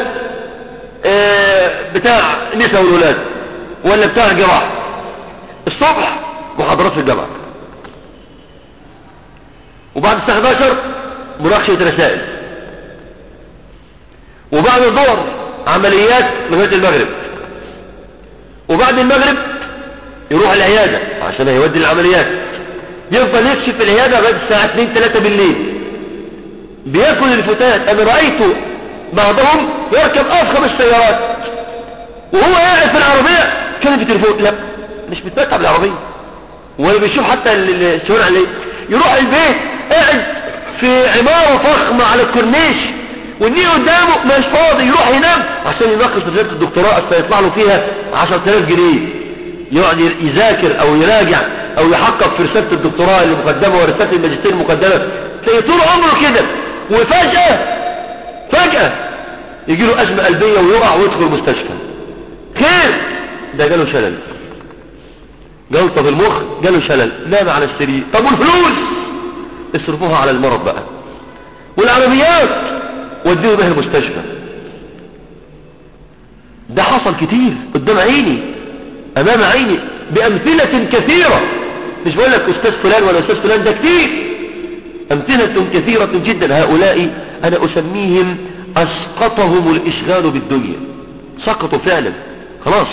بتاع نساء والولاد ولا بتاع جراحة، الصبح محاضرات في الجامعة، وبعد الساعة 11 مناقشة رسائل، وبعد الظهر عمليات لغاية المغرب، وبعد المغرب يروح العيادة عشان هيودي العمليات، يفضل يكشف في العيادة لغاية الساعة 2-3 بالليل، بياكل الفتات. انا رأيته بعضهم يركب افخم السيارات وهو قاعد في العربية كان في تليفون، لا مش بيتمتع بالعربية ولا بيشوف حتى الشوارع عليه. يروح البيت قاعد في عمارة فخمة على الكورنيش والنيه قدامه مش فاضي، يروح ينام عشان يناقش رسالة الدكتوراه اصلا يطلع له فيها 10,000 جنيه، يقعد يذاكر او يراجع او يحقق في رسالة الدكتوراه اللي مقدمة ورسالة الماجستير المقدمة. تلاقي طول عمره كده، وفجأة يجي له أزمة قلبية ويقع ويدخل المستشفى. خير، ده جاله شلل، جلطة في المخ، جاله شلل، نام على السرير. طب والفلوس اصرفوها على المرض بقى، والعربيات وديه بها المستشفى. ده حصل كتير قدام عيني، امام عيني، بامثلة كثيرة. مش بقول لك استاذ فلان ولا استاذ فلان، ده كتير، امثلة كثيرة جدا. هؤلاء انا اسميهم اسقطهم الاشغال بالدنيا، سقطوا فعلا خلاص.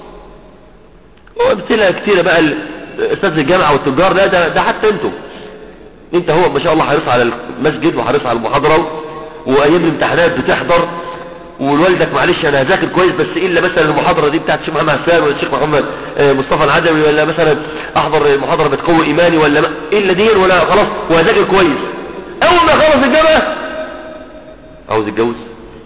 وامثلة كثيرة بقى استاذ الجامعة والتجار، لا ده حتى انت هو ما شاء الله حريص على المسجد وحريص على المحاضرة، وايام الامتحانات بتحضر، والوالدك معلش انا هذاكر كويس بس الا مثلا المحاضرة دي بتاعت الشيخ محمد حسان ولا الشيخ محمد مصطفى العدوي، ولا مثلا احضر المحاضرة بتقوي ايماني ولا الا دي، ولا خلاص وهذاكر كويس. اول ما خلص الجامعة عاوز يتجوز،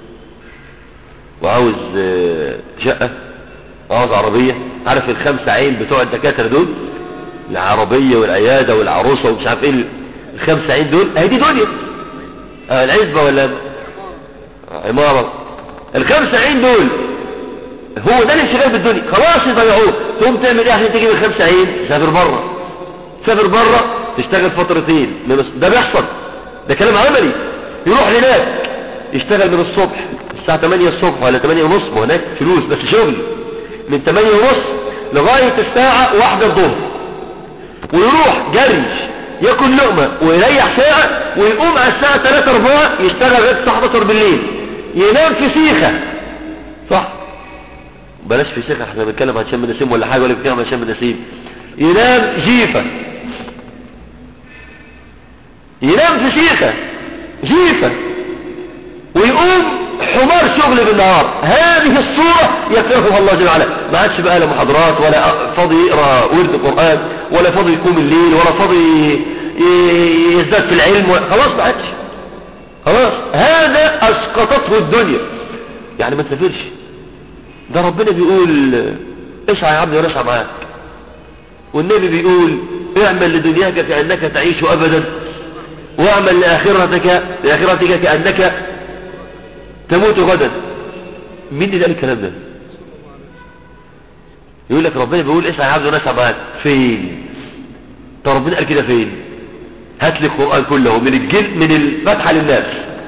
وعاوز شقة، وعاوز عربية. عارف ال5 عين بتوع الدكاترة دول، العربية والعيادة والعروسة ومش عارف ايه، ال5 عين دول اهي دي دنيا، العزبة ولا عمارة. ال5 عين دول هو ده الانشغال بالدنيا، خلاص يضيعوه. تقوم تعمل ايه عشان تجيب ال5 عين؟ سافر بره تشتغل فترتين، ده بيحصل، ده كلام عملي. يروح هناك يشتغل من الصبح الساعة 8 الصبح ولا 8 ونص، وهناك فلوس بس شغل من 8 ونص لغاية الساعة 1 الظهر، ويروح جري ياكل لقمة ويريح ساعة، ويقوم على الساعة 3-4 يشتغل لغاية الساعة 11 بالليل، ينام في سيخة. صح، بلاش في سيخة، احنا بنتكلم عن شم النسيم ولا حاجة، ولا بنتكلم عن شم النسيم. ينام في سيخة جيفة، ويقوم حمار شغل بالنهار. هذه الصورة يكرهها الله جل وعلا. ما عادش بقى لا محاضرات، ولا فاضي يقرأ ورد القرآن، ولا فاضي يقوم الليل، ولا فاضي يزداد في العلم، خلاص ما عادش، خلاص. هذا اسقطته الدنيا. يعني ما تسافرش، ده ربنا بيقول اسعى يا عبدي ونسعى معاك، والنبي بيقول اعمل لدنياك كأنك تعيش أبدا، واعمل لآخرتك كأنك تموت غدا. مين اللي قال الكلام ده؟ يقول لك ربنا بيقول اسعى يا عبد ونسعى معاك. فين؟ طب ربنا قال كده فين؟ هات لي القرآن كله من الفتحة للناس،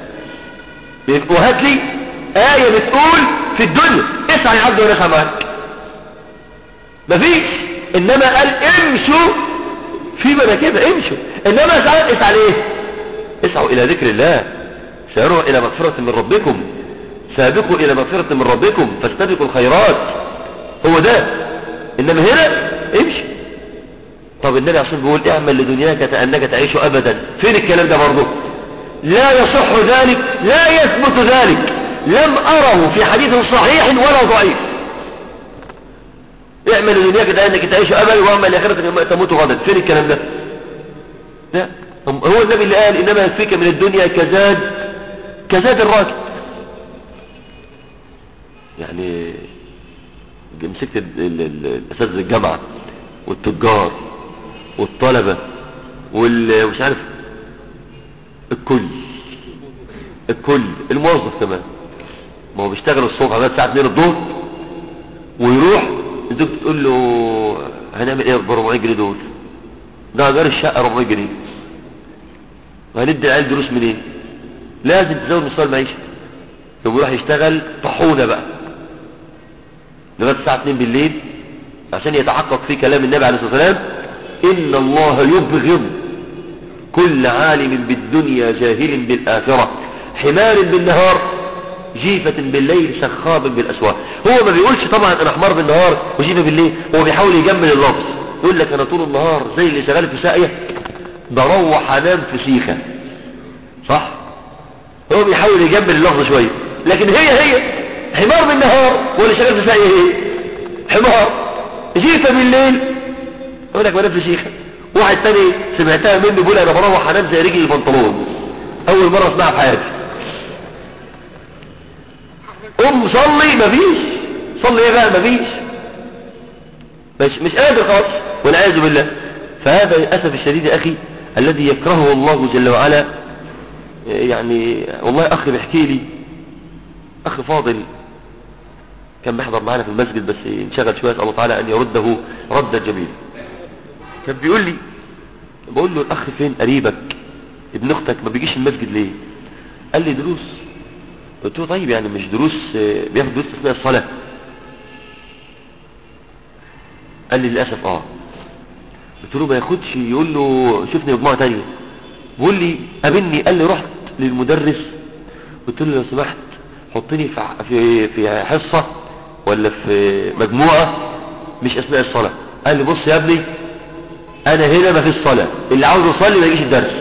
وهات لي آية بتقول في الدنيا اسعى يا عبد ونسعى معاك. مفيش. انما قال امشوا في مناكبها، امشوا. انما اسعى ليه؟ اسعوا إلى ذكر الله، سارعوا إلى مغفرة من ربكم، سابقوا إلى مغفرة من ربكم، فاستبقوا الخيرات. هو ده. إنما هنا امشي. طب النبي عشان بيقول اعمل لدنياك كأنك تعيش أبدا، فين الكلام ده برضه؟ لا يصح ذلك، لا يثبت ذلك، لم أره في حديث صحيح ولا ضعيف. اعمل لدنياك كأنك تعيش أبدا واعمل لآخرتك تموت غدا، فين الكلام ده؟ لا، هو النبي اللي قال إنما يكفيك من الدنيا كزاد الراكب. يعني مسكت الأساتذة الجامعة والتجار والطلبة ومش عارف الكل الموظف كمان، ما هو بيشتغل الصبح بس الساعة 2 الظهر ويروح الدكتور تقول له هنعمل ايه ب 400 جنيه دول؟ ده ايجار الشقة 400 جنيه، وهندي العيال دروس منين؟ لازم تزود مستوى المعيشة. يقوم يروح يشتغل طحونة بقى لغاية الساعة 2 بالليل عشان يتحقق في كلام النبي عليه الصلاة والسلام: إن الله يبغض كل عالم بالدنيا جاهل بالآخرة، حمار بالنهار جيفة بالليل سخاب بالأسواق. هو ما بيقولش طبعا أنا حمار بالنهار وجيفة بالليل، هو بيحاول يجمل اللفظ، يقول لك أنا طول النهار زي اللي شغال في ساقية بروح أنام في سيخة، صح؟ هو بيحاول يجمل اللفظ شوية، لكن هي حمار بالنهار واللي شغال في ساقية هي حمار، جيفة بالليل يقول لك بنام في سيخة. واحد تاني سمعتها مني بيقول انا بروح انام زي رجل البنطلون، اول مرة اسمعها في حياتي. صلي مفيش، صلي ايه بقى مفيش، مش قادر خالص والعياذ بالله. فهذا للاسف الشديد يا اخي الذي يكرهه الله جل وعلا. يعني والله اخي بيحكي لي، اخ فاضل كان بيحضر معنا في المسجد بس انشغل شويه، الله تعالى ان يرده ردا جميلا. كان بيقول لي، بقول له الاخ فين قريبك ابن اختك ما بيجيش المسجد ليه؟ قال لي دروس. قلت له طيب يعني مش دروس، بياخد دروس اثناء الصلاه؟ قال لي للاسف قلت له ما ياخدش، يقول له شوفني مجموعه ثانيه. بيقول لي قابلني، قال لي رحت للمدرس قلت له لو سمحت حطني في حصه ولا في مجموعه مش اثناء الصلاه. قال لي بص يا ابني انا هنا ما فيش صلاه، اللي عاوز يصلي ما يجيش الدرس.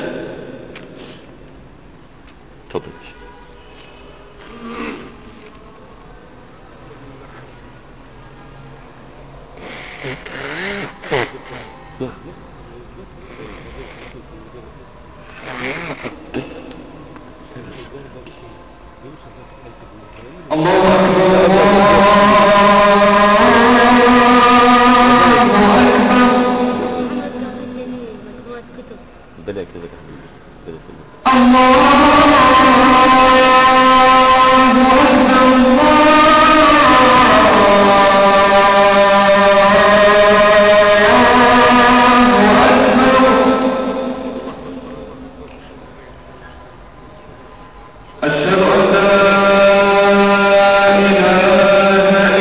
اتفضل. الله أشهد أن لا إله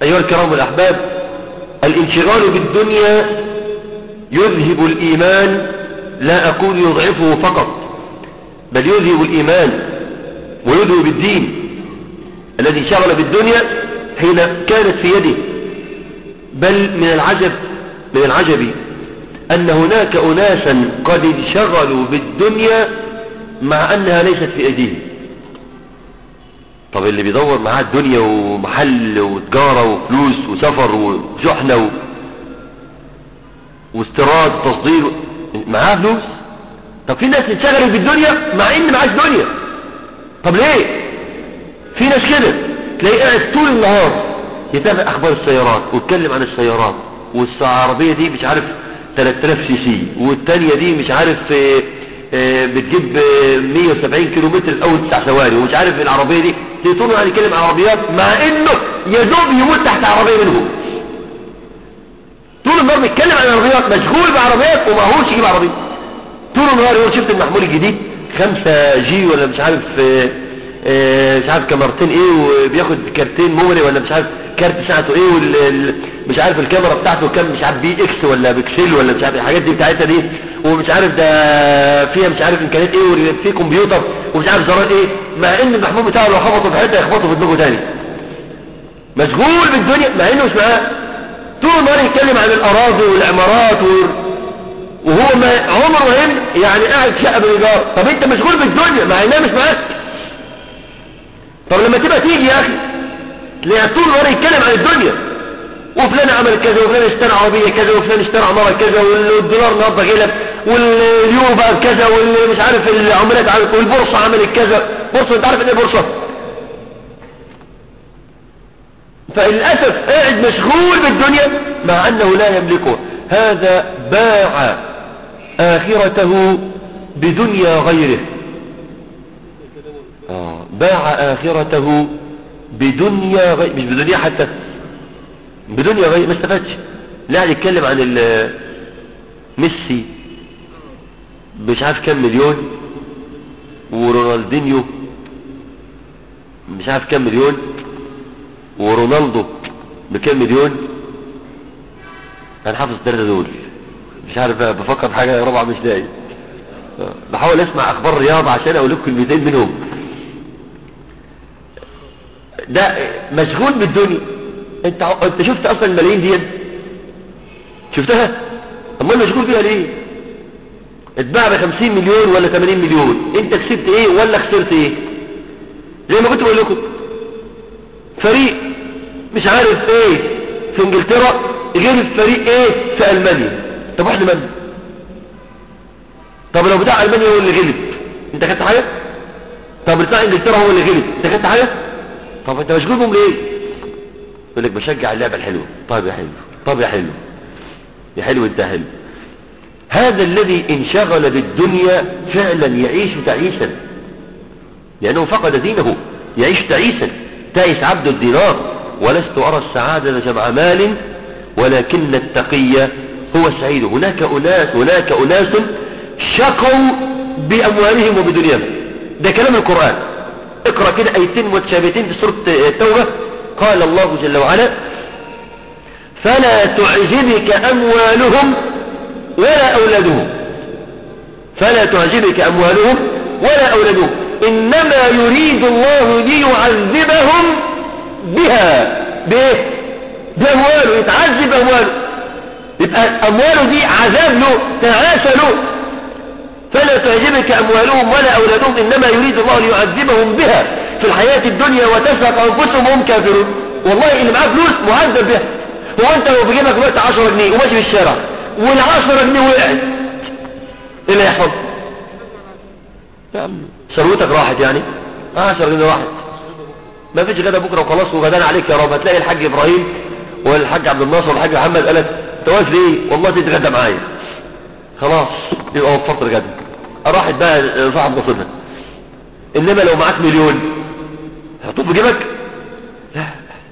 أيها الكرام الأحباب، الانشغال بالدنيا يذهب الإيمان، لا أقول يضعفه فقط، بل يذهب الإيمان ويذهب الدين. الذي شغل بالدنيا حين كانت في يده. بل من العجب أن هناك أناسا قد انشغلوا بالدنيا مع أنها ليست في أيديهم. طب اللي بيدور معاه الدنيا ومحل وتجارة وفلوس وسفر وشحنة واستيراد وتصدير، معاه فلوس. طب في ناس انشغلوا بالدنيا مع ان معاش دنيا. طب ليه؟ في ناس كده تلاقيه قاعد طول النهار يتابع اخبار السيارات ويتكلم عن السيارات، والعربية دي مش عارف 3000 سي سي، والتانية دي مش عارف بتجيب 170 كيلومتر الاول 9 ثواني، ومش عارف العربية دي طول النهار يتكلم عن عربيات مع انه يدوب يموت تحت عربية منهم. طول النهار بيتكلم عن عربيات، مشغول بعربيات وماهوش يجيب عربية. طول النهار يقول شفت المحمول الجديد 5G ولا مش عارف كاميرتين ايه، وبياخد كارتين ميموري ولا مش عارف كارت ساعته ايه، مش عارف الكاميرا بتاعته كام، مش عارف بي اكس ولا بيكسل ولا مش عارف الحاجات دي بتاعتها دي، ومش عارف ده فيها مش عارف امكانيات ايه، وفي كمبيوتر ومش عارف زرار ايه، مع ان المحمول بتاعه لو خبطه في حته يخبطه في دماغه تاني. مشغول بالدنيا مع انه مش معاه. طول النهار يتكلم عن الاراضي والعمارات وهو ما عمره يعني قاعد في شقه بالايجار. طب انت مشغول بالدنيا مع انها مش معاك. طب لما تبقى تيجي يا اخي تلاقي طول النهار يتكلم عن الدنيا، وفلان عمل كذا، وفلان اشترى عربيه كذا، وفلان اشترى عماره كذا، والدولار النهارده غلب، واليورو بقى كذا، واللي مش عارف العملات عملت، والبورصه عملت كذا. بورصه، انت عارف ايه بورصه؟ فللاسف قاعد مشغول بالدنيا مع انه لا يملكها. هذا باع آخرته بدنيا غيره. باع آخرته بدنيا غيره، مش بدنيا حتى، بدنيا غيره، ما استفادش. لا يتكلم عن ميسي مش عارف كم مليون، ورونالدينيو مش عارف كم مليون، ورونالدو بكم مليون. انا حافظ الثلاثه دول، مش عارف بقى، بفكر في حاجه رابعه مش لاقي. بحاول اسمع اخبار الرياضه عشان اقول لكم كلمتين منهم. ده مشغول بالدنيا. انت شفت اصلا الملايين دي؟ شفتها؟ امال مشغول بيها ليه؟ اتباع ب50 مليون ولا 80 مليون، انت كسبت ايه ولا خسرت ايه؟ زي ما كنت بقول لكم، فريق مش عارف ايه في انجلترا غير فريق ايه في المانيا. طب احنا من؟ طب لو بتاع المانيا هو اللي غلب، انت خدت حاجه؟ طب بتاع انجلترا هو اللي غلب، انت خدت حاجه؟ طب انت مشغول بهم ليه؟ يقول لك بشجع اللعبه الحلوه. طيب يا حلو، طب يا حلو، يا حلو انت حلو. هذا الذي انشغل بالدنيا فعلا يعيش تعيسا، لانه فقد دينه، يعيش تعيسا. تعيس عبد الدينار. ولست ارى السعاده جمع مال ولكن التقي هو السعيد. هناك اناس شقوا باموالهم وبدنياهم. ده كلام القرآن. اقرأ كده ايتين متشابهتين في سورة التوبة. قال الله جل وعلا: فلا تعجبك اموالهم ولا اولادهم. فلا تعجبك اموالهم ولا اولادهم انما يريد الله ليعذبهم بها. بامواله، يتعذب امواله، يبقى امواله دي عذاب له، تعاسى له. فلا تعجبك اموالهم ولا اولادهم انما يريد الله ليعذبهم بها في الحياة الدنيا وتزهق انفسهم وهم كافرون. والله اللي معاه فلوس معذب بها. هو انت لو في جيبك دلوقتي 10 جنيه وماشي في الشارع وال10 جنيه وقعت، ايه اللي هيحصل؟ ثروتك راحت يعني. 10 جنيه راحت، ما فيش غدا بكره وخلاص، وغدانا عليك يا رب. هتلاقي الحاج ابراهيم والحاج عبد الناصر والحاج محمد قالت انت واقف ليه؟ والله تتغدى معايا. خلاص يبقى وفرت الغدا، راحت بقى صاحب نصيبها. انما لو معاك مليون هتحطهم في جيبك؟ لا،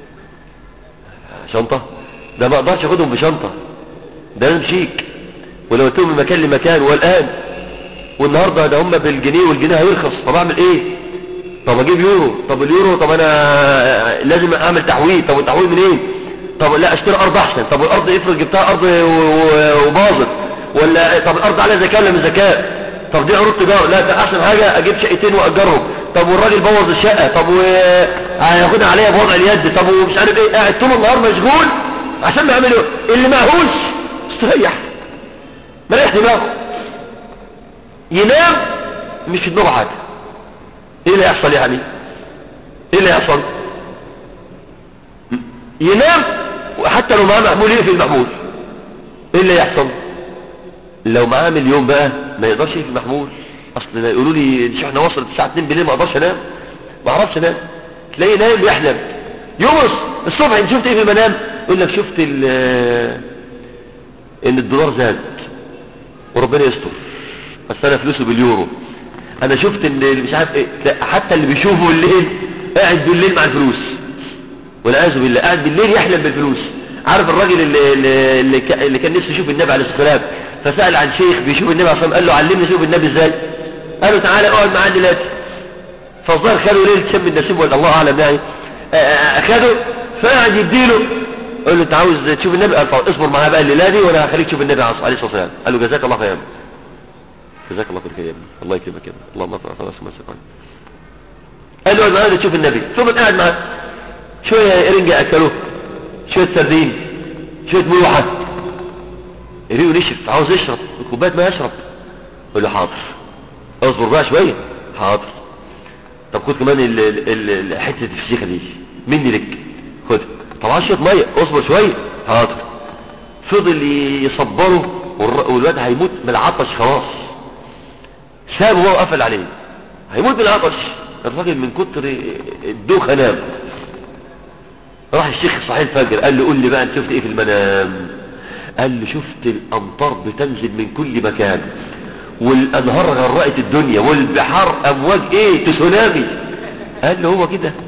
شنطه؟ ده ما اقدرش اخدهم بشنطه، ده لازم شيك. ولو قلتهم من مكان لمكان. والان والنهارده ده هم بالجنيه، والجنيه هيرخص. طب اعمل ايه؟ طب اجيب يورو. طب اليورو، طب انا لازم اعمل تحويل. طب التحويل منين؟ طب لا اشتري ارض احسن. طب الارض افرض جبتها ارض وباظت، ولا طب الارض عليها زكاه ولا مش زكاه؟ طب دي عروض تجاره، لا ده احسن حاجه اجيب شقتين واجرهم. طب والراجل بوظ الشقه، طب هياخدها عليها بوضع اليد، طب ومش عارف ايه، قاعد طول النهار مشغول عشان ما يعملوا اللي معهوش استريح مريح دماغه، ينام مش في دماغه حاجه. ايه اللي يحصل يعني؟ ايه اللي يحصل؟ ينام وحتى لو معاه محمول يقفل المحمول. ايه اللي يحصل؟ لو معاه مليون بقى ما يقدرش يقفل المحمول. اصل يقولوا لي الشحنه وصلت الساعه 2 بالليل ما اقدرش انام، ما اعرفش انام. تلاقيه نايم يحلم، يومس الصبح انت شفت ايه في المنام؟ يقول لك شفت ان الدولار زاد وربنا يستر، بس انا فلوسه باليورو. انا شفت ان مش عارف ايه. حتى اللي بيشوفه الليل قاعد بالليل مع الفلوس، والعياذ بالله قاعد بالليل يحلم بالفلوس. عارف الراجل اللي كان نفسه يشوف النبي عليه الصلاه والسلام، فسأل عن شيخ بيشوف النبي عليه الصلاه والسلام، قال له علمني اشوف النبي ازاي. قال له تعالى اقعد معاه دلوقتي. فالظاهر خدوا ليله شم النسيم ولا الله اعلم يعني، اخده فقعد يديله. قال له انت عاوز تشوف النبي؟ قال اصبر معايا بقى الليله دي وانا هخليك تشوف النبي عليه الصلاه والسلام. قال له جزاك الله خير، جزاك الله خير يا ابني، الله يكرمك يا ابني، اللهم اطلع خلاص ما سكن. قال له اقعد تشوف النبي. ثم قاعد معاه شويه رنجه اكلوه، شويه سردين، شويه ملوحه، ريقه نشف عاوز يشرب كوبايه ما يشرب. قال له حاضر، اصبر بقى شويه، حاضر. طب خد كمان حته الفسيخه دي مني لك، خد. طبعا شويه ميه، اصبر شويه، حاضر. فضل يصبره والواد هيموت من العطش خلاص، سابه وهو قفل عليه هيموت من العطش. الراجل من كتر الدوخه نام. راح الشيخ صحيح الفجر قال له قول لي بقى انت شفت ايه في المنام؟ قال له شفت الامطار بتنزل من كل مكان، والانهار غرقت الدنيا، والبحار امواج ايه تسونامي. قال له هو كده،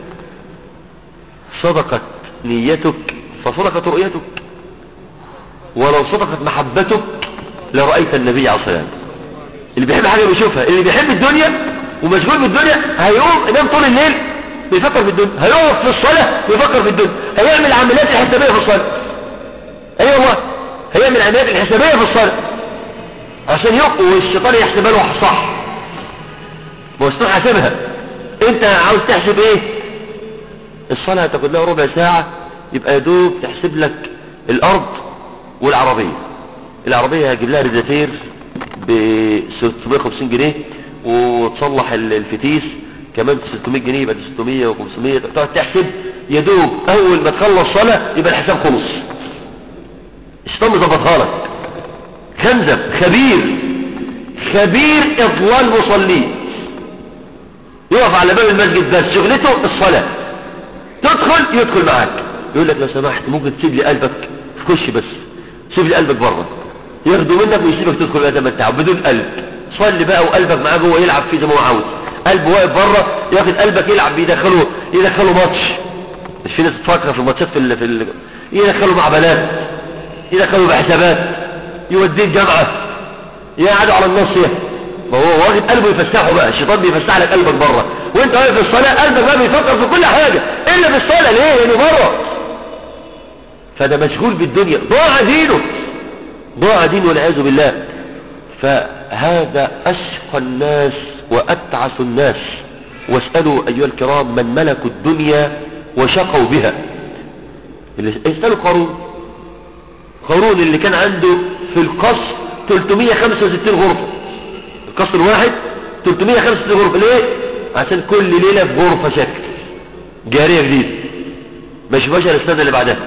صدقت نيتك فصدقت رؤيتك، ولو صدقت محبتك لرأيت النبي عليه الصلاة والسلام. اللي بيحب حاجة بيشوفها، اللي بيحب الدنيا ومشغول بالدنيا هيقوم ينام طول الليل بيفكر في الدنيا، هيقف في الصلاة بيفكر في الدنيا، هيعمل عمليات الحسابية في الصلاة. ايوه والله هيعمل عمليات الحسابية في الصلاة عشان يقوى والشيطان يحسبها له صح. ما هو الشيطان حاسبها، انت عاوز تحسب ايه؟ الصلاة هتاخد لها ربع ساعة، يبقى يا دوب تحسب لك الارض والعربية. العربية هجيب لها ريزاتير ب 650 جنيه، وتصلح الفتيس كمان 600 جنيه، يبقى 600 و500. تقعد تحسب يا دوب اول ما تخلص صلاة يبقى الحساب خلص. الشيطان مظبطها لك. خنزب خبير اضلال مصلين، يقف على باب المسجد بس شغلته الصلاة. يدخل معاك يقول لك لو سمحت ممكن تسيب لي قلبك في خش، بس سيب لي قلبك بره. ياخده منك ويسيبك تدخل بقى تمتع بدون قلب. صلي بقى وقلبك معاه جوه يلعب فيه زي ما هو عاوز. قلبه واقف بره ياخد قلبك يلعب يدخله ماتش. مش في ناس تفكر في الماتشات يدخله مع بنات، يدخله بحسابات، يوديه الجامعة، يقعدوا على النصية. ما هو واخد قلبه يفسحه بقى، الشيطان بيفسح لك قلبك بره، وانت واقف في الصلاة قلبك بقى بيفكر في كل حاجة الا في الصلاة. ليه؟ لانه بره. فده مشغول بالدنيا، ضاع دينه والعياذ بالله. فهذا اشقى الناس واتعس الناس. واسألوا ايها الكرام من ملكوا الدنيا وشقوا بها. اسألوا قارون اللي كان عنده في القصر 365 غرفة. القصر الواحد 365 غرفة. ليه؟ عشان كل ليلة في غرفة شكل جارية جديدة ما يشوفهاش السنة اللي بعدها.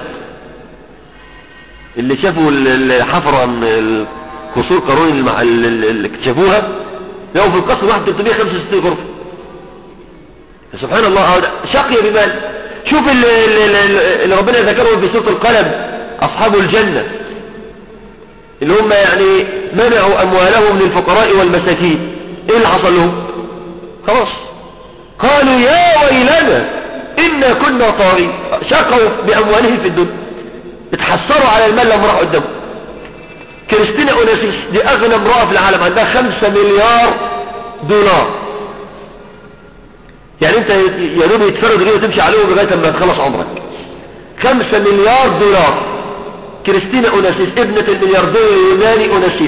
اللي شافوا الحفرة من قصور قارون اللي اكتشفوها لقوا في القصر الواحد 365 غرفة. سبحان الله. شقي بمال. شوف اللي ربنا ذكرهم في سورة القلم، أصحاب الجنة اللي هم يعني منعوا أموالهم للفقراء والمساكين. إيه اللي حصل لهم؟ خلاص قالوا يا ويلنا إنا كنا طاغين. شقوا بأموالهم في الدنيا، اتحسروا على المال لما راحوا قدامه. كريستينا أوناسيس دي أغنى امرأة في العالم، عندها 5 مليار دولار. يعني انت يا دوب يتفرد رجليه وتمشي عليهم لغايه لما تخلص عمرك. 5 مليار دولار. كريستينا أوناسيس ابنة الملياردير اليوناني أوناسيس،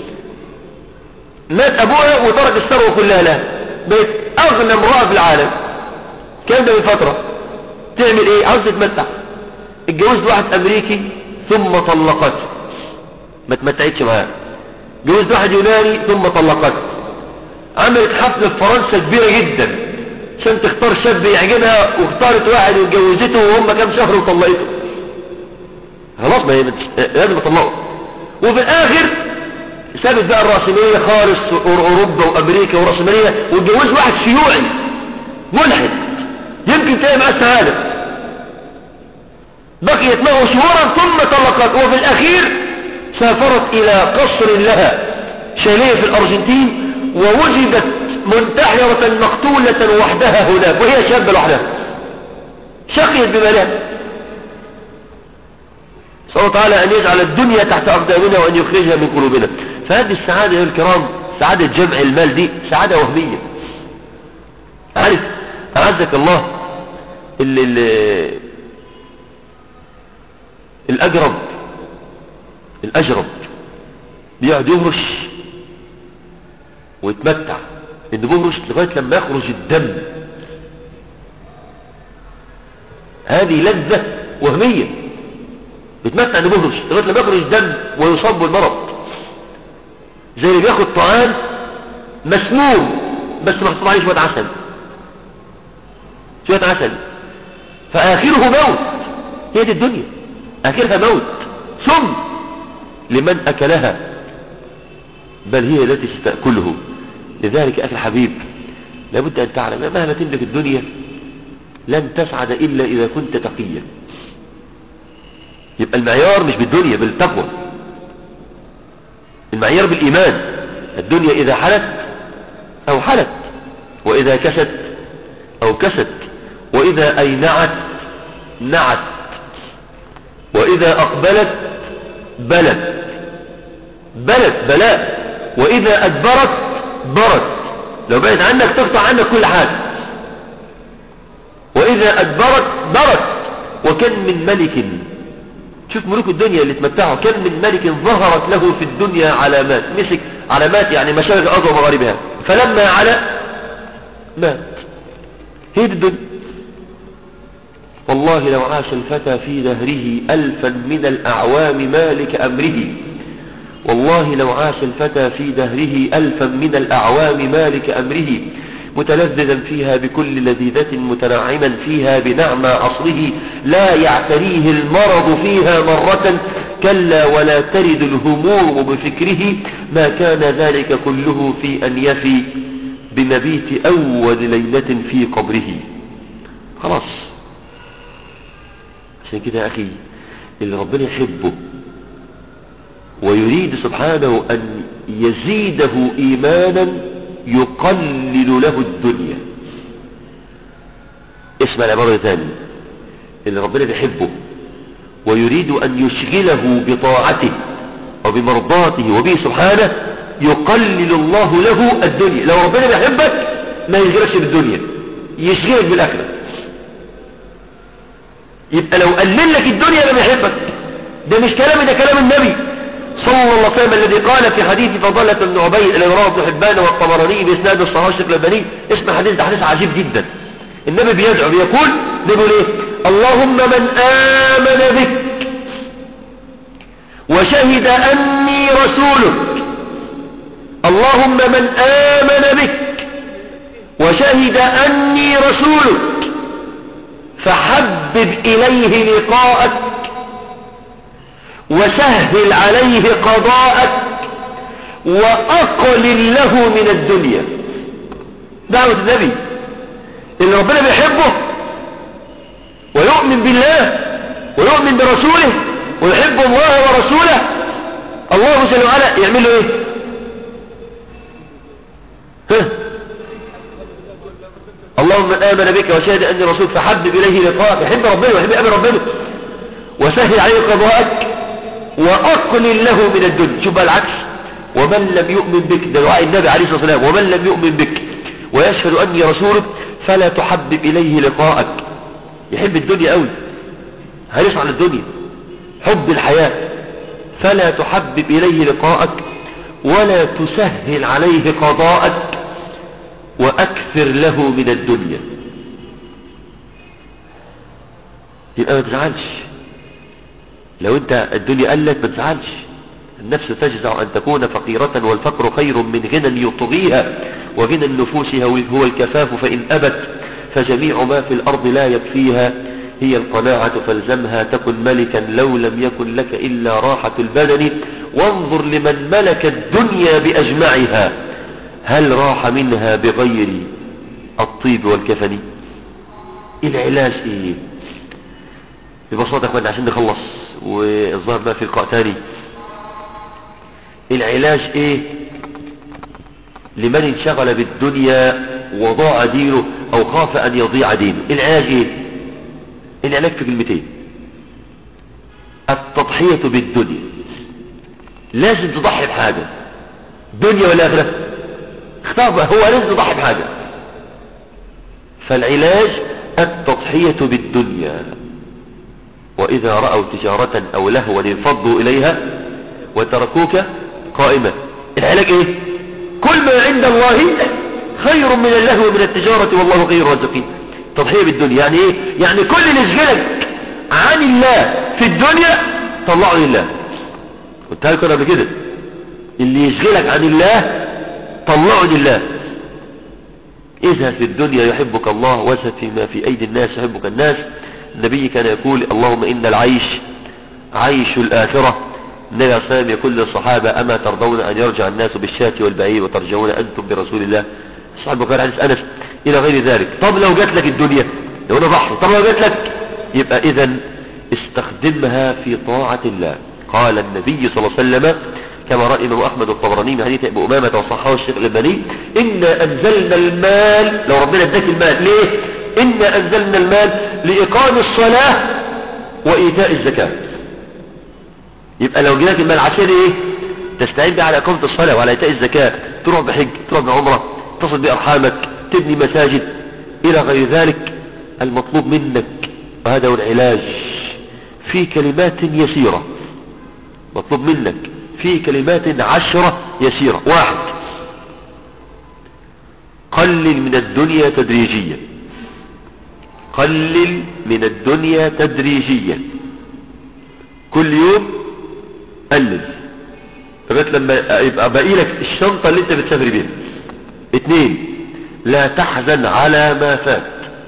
مات أبوها وترك الثروة كلها لها، بقت أغنى امرأة في العالم. كان ده من فترة. تعمل ايه؟ عاوز تتمتع. اتجوزت واحد أمريكي ثم طلقته، ما تمتعتش معاه. اتجوزت واحد يوناني ثم طلقته. عملت حفلة في فرنسا كبيرة جدا عشان تختار شاب يعجبها، واختارت واحد واتجوزته وهم كام شهر وطلقته. خلاص ما هي لازم اطلقه. وفي الاخر سابت بقى الرأسمالية خالص، اوروبا وامريكا ورأسمالية، واتجوز واحد شيوعي ملحد يمكن تلاقي معاه السعادة. بقيت معه شهورا ثم طلقت. وفي الاخير سافرت الى قصر لها شاليه في الارجنتين، ووجدت منتحرة مقتولة وحدها هناك، وهي شابة لوحدها شقيت بمالها. نسأل الله تعالى أن يجعل الدنيا تحت أقدامنا وأن يخرجها من قلوبنا. فهذه السعادة يا الكرام، سعادة جمع المال دي سعادة وهمية. عارف أعزك الله الأجرب بيقعد يهرش ويتمتع، إنه بيهرش لغاية لما يخرج الدم. هذه لذة وهمية، بيتمتع إنه بيهرش لغاية لما يخرج الدم ويصاب بالمرض. زي اللي بياخد طعام مسموم بس محطوط عليه شوية عسل، شوية عسل، فآخره موت. هي دي الدنيا، آخرها موت، سم لمن أكلها، بل هي التي ستأكله. لذلك أخي الحبيب لابد أن تعلم مهما تملك الدنيا لن تسعد إلا إذا كنت تقيا. يبقى المعيار مش بالدنيا، بالتقوى. المعيار بالإيمان. الدنيا إذا حلت أو حلت، وإذا كست أو كست، وإذا أينعت نعت، وإذا أقبلت بلت بلاء، وإذا أدبرت برت. لو بعد عنك تقطع عنك كل حاجة. وإذا أدبرت برت. وكم من ملك، شوف ملوك الدنيا اللي تمتعوا، كم من ملك ظهرت له في الدنيا علامات، مسك علامات يعني مشارق الأرض ومغاربها، فلما على مات. هي دي الدنيا. والله لو عاش الفتى في دهره 1000 من الأعوام مالك أمره. والله لو عاش الفتى في دهره 1000 من الأعوام مالك أمره، متلذذا فيها بكل لذيذة، متنعما فيها بنعمى عصره، لا يعتريه المرض فيها مرة، كلا ولا ترد الهموم بفكره، ما كان ذلك كله في أن يفي بمبيت أول ليلة في قبره. خلاص. عشان كده يا أخي اللي ربنا يحبه ويريد سبحانه أن يزيده إيمانا يقلل له الدنيا. اسمع العبارة ثانية، اللي ربنا بيحبه ويريد أن يشغله بطاعته وبمرضاته وبه سبحانه، يقلل الله له الدنيا. لو ربنا بيحبك ما يشغلكش بالدنيا، يشغلك بالآخرة. يبقى لو قلل لك الدنيا لما يحبك. ده مش كلامي، ده كلام النبي صلى الله عليه وسلم الذي قال في حديث فضالة بن عبيد الذي رواه ابن حبان والطبراني بإسناد الصحيح الشيخ الألباني. اسم حديث، ده حديث عجيب جدا. النبي بيدعو بيقول ايه؟ اللهم من آمن بك وشهد أني رسولك. اللهم من آمن بك وشهد أني رسولك فحبب إليه لقاءك وسهل عليه قضاءك وأقلل له من الدنيا. دعوة النبي اللي ربنا بيحبه ويؤمن بالله ويؤمن برسوله ويحب الله ورسوله، الله جل وعلا يعمل له ايه؟ اللهم آمن بك وشهد أني رسول فحبب إليه لقاءك. يحب ربنا ويحب أمر ربنا وسهل عليه قضاءك وأقلل له من الدنيا. شوف بقى العكس، ومن لم يؤمن بك، ده دعاء النبي عليه الصلاة والسلام، ومن لم يؤمن بك ويشهد أني رسولك فلا تحبب إليه لقاءك. يحب الدنيا قوي، هيرس على الدنيا، حب الحياة، فلا تحبب إليه لقاءك ولا تسهل عليه قضاءك، وأكثر له من الدنيا. يبقى ما تزعلش لو انت الدنيا قلت، ما تزعلش. النفس تجزع أن تكون فقيرة، والفقر خير من غنى يطغيها، وغنى النفوس هو الكفاف، فإن أبت فجميع ما في الأرض لا يكفيها. هي القناعة فالزمها تكن ملكا، لو لم يكن لك إلا راحة البدن. وانظر لمن ملك الدنيا بأجمعها، هل راح منها بغير الطيب والكفن؟ العلاج ايه ببساطة يا اخوانا عشان نخلص، والظاهر بقى في لقاء تاني. العلاج ايه لمن انشغل بالدنيا وضاع دينه او خاف ان يضيع دينه؟ العلاج ايه؟ العلاج في كلمتين: التضحية بالدنيا. لازم تضحي بحاجة، دنيا ولا آخرة، اختار بقى، هو لازم تضحي بحاجة. فالعلاج التضحية بالدنيا. وإذا رأوا تجارة أو لهوا انفضوا إليها وتركوك قائمة. العلاج ايه؟ كل ما عند الله خير من اللهو ومن التجارة، والله خير الرازقين. تضحية بالدنيا يعني ايه؟ يعني كل اللي يشغلك عن الله في الدنيا طلعه لله. قلت لكم قبل كده، اللي يشغلك عن الله طلعه لله. اذهب في الدنيا يحبك الله، وازهد فيما في ايدي الناس يحبك الناس. النبي كان يقول: اللهم إن العيش عيش الآخرة. النبي عليه الصلاة والسلام يقول للصحابة: أما ترضون أن يرجع الناس بالشاة والبعير وترجعون أنتم برسول الله؟ صحيح البخاري حديث أنس إلى غير ذلك. طب لو جات لك الدنيا، لو أنا ضحي، طب لو جات لك، يبقى إذن استخدمها في طاعة الله. قال النبي صلى الله عليه وسلم كما رأى الإمام أحمد الطبراني من حديث أبي أمامة وصححه الشيخ الألباني: إنا أنزلنا المال. لو ربنا اداك المال ليه؟ إنا أنزلنا المال لإقام الصلاة وإيتاء الزكاة. يبقى لو جاك المال عشان إيه؟ تستعين بيه على إقامة الصلاة وعلى إيتاء الزكاة، تروح بحج، تروح بعمرة، تصل بأرحامك، تبني مساجد إلى غير ذلك. المطلوب منك، وهذا هو العلاج، في كلمات يسيرة. مطلوب منك في كلمات 10 يسيرة. 1: قلل من الدنيا تدريجيا. قلل من الدنيا تدريجيا، كل يوم قلل لغايه لما يبقى باقي لك الشنطه اللي انت بتسافر بيها. 2: لا تحزن على ما فات.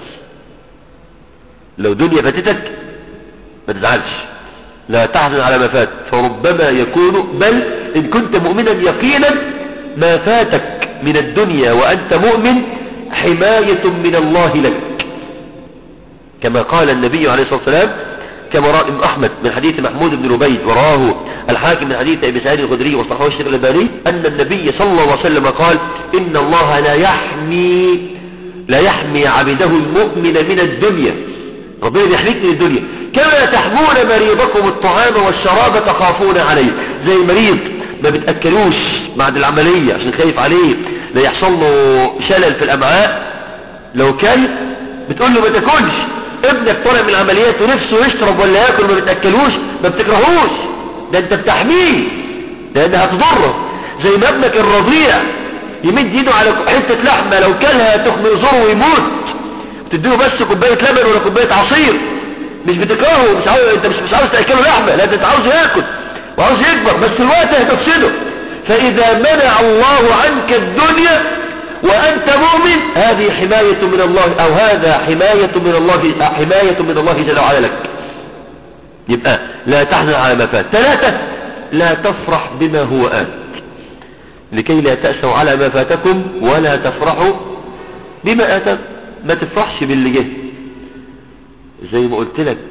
لو دنيا فاتتك ما تزعلش، لا تحزن على ما فات، فربما يكون، بل ان كنت مؤمنا يقينا، ما فاتك من الدنيا وانت مؤمن حماية من الله لك، كما قال النبي عليه الصلاة والسلام كما رأى ابن أحمد من حديث محمود بن عبيد، وراه الحاكم من حديث أبي سعيد الخدري وصححه الشيخ الألباني، أن النبي صلى الله عليه وسلم قال: إن الله لا يحمي عبده المؤمن من الدنيا. ربنا بيحميك من الدنيا كما تحمون مريضكم الطعام والشراب تخافون عليه. زي المريض ما بتأكلوش بعد العملية عشان خايف عليه لا يحصل له شلل في الأمعاء، لو كان بتقول له ما تاكلش. ابنك طالع من العمليات ونفسه يشرب ولا ياكل، ما بتاكلوش، ما بتكرهوش، ده انت بتحميه لان هتضره. زي ما ابنك الرضيع يمد ايده على حته لحمه لو كلها تخمر زوره ويموت، تديله بس كوبايه لبن ولا كوبايه عصير، مش بتكرهه، مش عاوز، انت مش عاوز تاكله لحمه، لا انت عاوز ياكل وعاوز يكبر، بس الوقت هتفسده. فاذا منع الله عنك الدنيا وأنت مؤمن، هذه حماية من الله، أو هذا حماية من الله، حماية من الله جل وعلا لك. يبقى لا تحزن على ما فات. 3: لا تفرح بما هو آت، لكي لا تأسوا على ما فاتكم ولا تفرحوا بما آتاكم. ما تفرحش باللي جه، زي ما قلت لك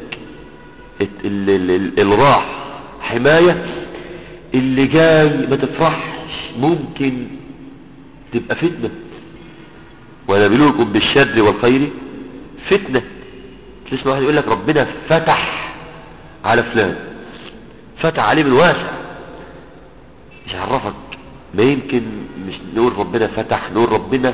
اللي راح حماية، اللي جاي ما تفرحش، ممكن تبقى فتنة. ونبلوكم بالشر والخير فتنة. تسمع واحد يقول لك ربنا فتح على فلان، فتح عليه من واسع، مش عرفك، ما يمكن مش نقول ربنا فتح، نقول ربنا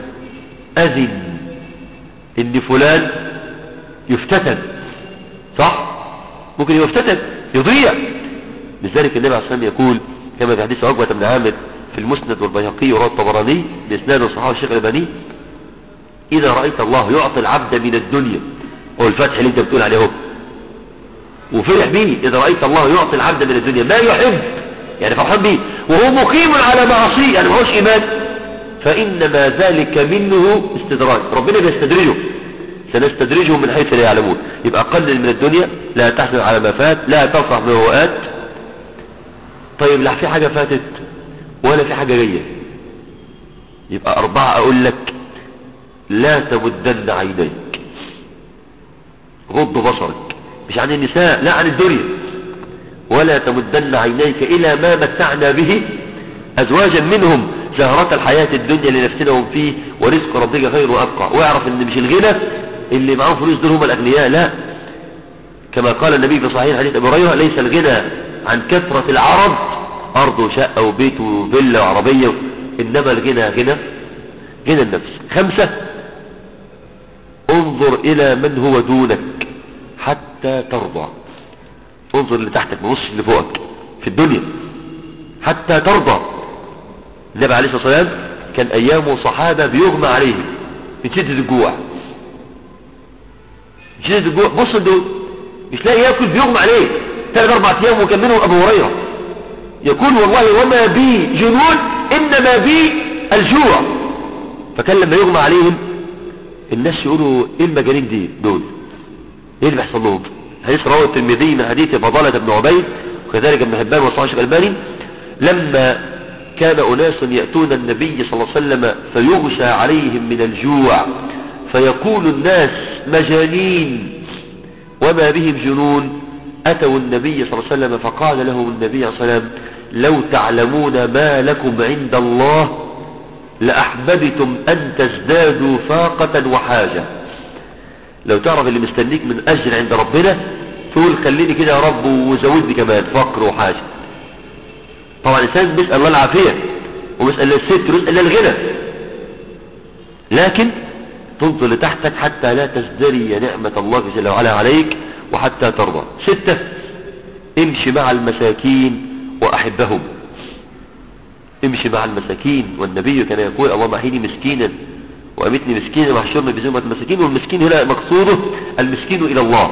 أذن ان فلان يفتتن، صح؟ ممكن يفتتن يضيع. لذلك النبي عليه الصلاة والسلام يقول كما في حديث عقبة بن عامر في المسند والبيهقي ورواه الطبراني بإسناد صحيح الشيخ الألباني: إذا رأيت الله يعطي العبد من الدنيا، هو الفتح اللي انت بتقول عليه هو وفرح به، إذا رأيت الله يعطي العبد من الدنيا ما يحب، يعني فرحان به وهو مقيم على معصيه، يعني ما هوش إيمان، فإنما ذلك منه استدراج، ربنا بيستدرجه، سنستدرجهم من حيث لا يعلمون. يبقى قلل من الدنيا، لا تحزن على ما فات، لا تفرح بما هو آت. طيب لا في حاجة فاتت ولا في حاجة جاية، يبقى 4 أقول لك: لا تمدن عينيك، غض بصرك، مش عن النساء، لا عن الدنيا. ولا تمدن عينيك إلى ما متعنا به أزواجا منهم زهرة الحياة الدنيا لنفتنهم فيه ورزق ربك خير وأبقى. واعرف ان مش الغنى اللي معهم فلوس دول هم الأغنياء، لا، كما قال النبي في صحيح حديث أبي هريرة: ليس الغنى عن كثرة العرض، أرض وشقة وبيت وفيلا وعربية، إنما الغنى غنى النفس. 5: انظر إلى من هو دونك حتى ترضى. انظر اللي تحتك، ما تبصش اللي فوقك في الدنيا حتى ترضى. النبي عليه الصلاة والسلام كان أيامه صحابة بيغمى عليهم من شدة الجوع، من شدة الجوع. بص دول مش لاقي ياكل، بيغمى عليه 3-4 أيام، وكان منهم أبو هريرة يقول: والله وما بي جنون إنما بي الجوع. فكان لما يغمى عليهم الناس يقولوا: ايه المجانين دي دول، ايه اللي بيحصل لهم؟ حديث رواه الترمذي من حديث فضالة بن عبيد، وكذلك ابن حبان وصحيح الشيخ الألباني: لما كان أناس يأتون النبي صلى الله عليه وسلم فيغشى عليهم من الجوع، فيقول الناس: مجانين وما بهم جنون. أتوا النبي صلى الله عليه وسلم فقال لهم النبي صلى الله عليه وسلم: لو تعلمون ما لكم عند الله لأحببتم أن تزدادوا فاقة وحاجة. لو تعرف اللي مستنيك من أجر عند ربنا تقول: خليني كده يا رب وزودني كمان فقر وحاجة. طبعا الإنسان بيسأل الله العافية وبيسأل الستر ويسأل الغنى، لكن تنظر لتحتك حتى لا تزدري نعمة الله جل وعلا عليك وحتى ترضى. 6: امشي مع المساكين وأحبهم. امشي مع المساكين، والنبي كان يقول: اللهم احيني مسكينا وأمتني مسكينا واحشرني بزمرة المساكين. والمسكين هنا مقصوده المسكين إلى الله،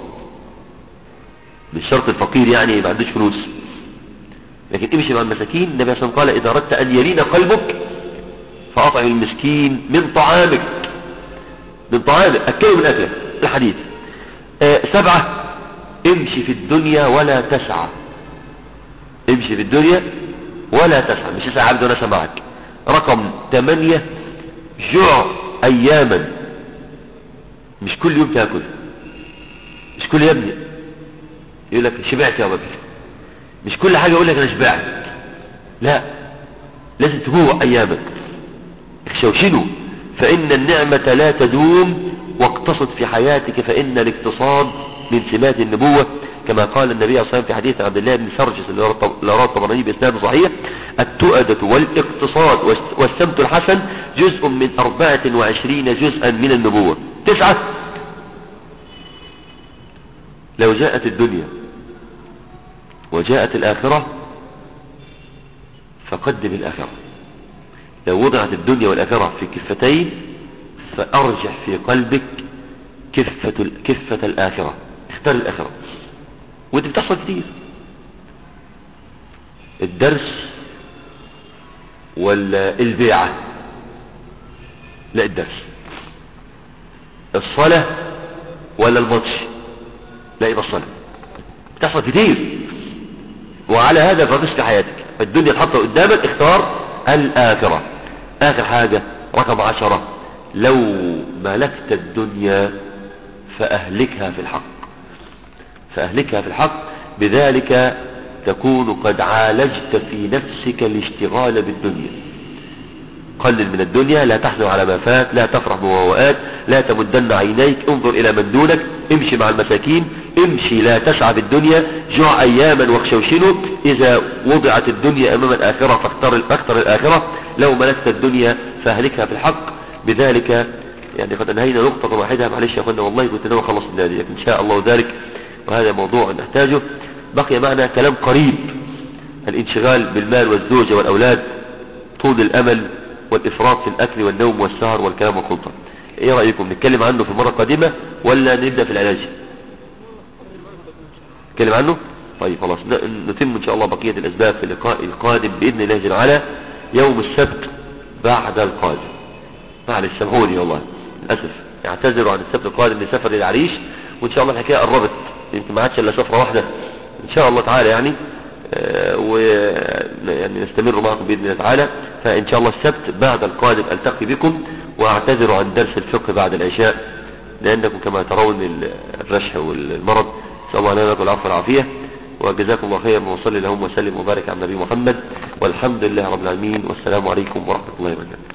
مش شرط الفقير يعني ما عندوش فلوس، لكن امشي مع المساكين. النبي صلى الله عليه وسلم قال: إذا أردت أن يلين قلبك فأطعم المسكين من طعامك، أكله من أكلك، الحديث. 7: امشي في الدنيا ولا تسعى. امشي في الدنيا ولا تسعى، مش تسعى عبد ونسى معك. رقم 8: جوع أياما، مش كل يوم تاكل، مش كل يا ابني يقول لك شبعت يا رب، مش كل حاجة يقول لك أنا شبعت، لا، لازم تجوع أيامك، اخشوشنوا، فإن النعمة لا تدوم، واقتصد في حياتك فإن الاقتصاد من سمات النبوة، كما قال النبي صلى الله عليه وسلم في حديث عبد الله بن سرجس اللي رواه الطبراني بإسناد صحيح: التؤدة والاقتصاد والسمت الحسن جزء من 24 جزءا من النبوة. 9: لو جاءت الدنيا وجاءت الآخرة فقدم الآخرة. لو وضعت الدنيا والآخرة في كفتين فأرجح في قلبك كفة الآخرة، اختار الآخرة. ودي بتحصل كتير، الدرس ولا البيعة؟ لا، الدرس. الصلاة ولا الماتش؟ لا، يبقى الصلاة. بتحصل كتير، وعلى هذا فبس في حياتك. الدنيا تحط قدامك، اختار الآخرة. آخر حاجة رقم 10: لو ملكت الدنيا فأهلكها في الحق. فأهلكها في الحق، بذلك تكون قد عالجت في نفسك الاشتغال بالدنيا. قلل من الدنيا، لا تحزن على ما فات، لا تفرح بمواءات، لا تمدن عينيك، انظر إلى من دونك، امشي مع المساكين، امشي لا تسعى بالدنيا، جوع أياما واخشوشنوا. إذا وضعت الدنيا أمام الآخرة فاختر الآخرة. لو ملكت الدنيا فأهلكها في الحق، بذلك يعني قد انهينا نقطة واحدة. معلش يا أخوانا والله كنت ناوي أخلص النادي، لكن إن شاء الله ذلك وهذا موضوع نحتاجه. بقي معنا كلام قريب: الانشغال بالمال والزوجة والأولاد، طول الأمل والإفراط في الأكل والنوم والسهر والكلام والخلطة. ايه رأيكم نتكلم عنه في المرة القادمة ولا نبدأ في العلاج؟ نتكلم عنه؟ طيب خلاص، نتم ان شاء الله بقية الأسباب في اللقاء القادم بإذن الله جل وعلا يوم السبت بعد القادم. معلش سامحوني والله للأسف، اعتذروا عن السبت القادم لسفر العريش، وان شاء الله الحكاية قربت، يمكن ما عادش الا سفرة واحدة ان شاء الله تعالى يعني. ويعني نستمر معكم بإذن الله تعالى. فإن شاء الله السبت بعد القادم ألتقي بكم، وأعتذر عن درس الفقه بعد العشاء لأنكم كما ترون الرشح والمرض. نسأل الله لنا العفو والعافية، وجزاكم الله خيرا، وصلي اللهم وسلم وبارك على النبي محمد، والحمد لله رب العالمين، والسلام عليكم ورحمة الله وبركاته.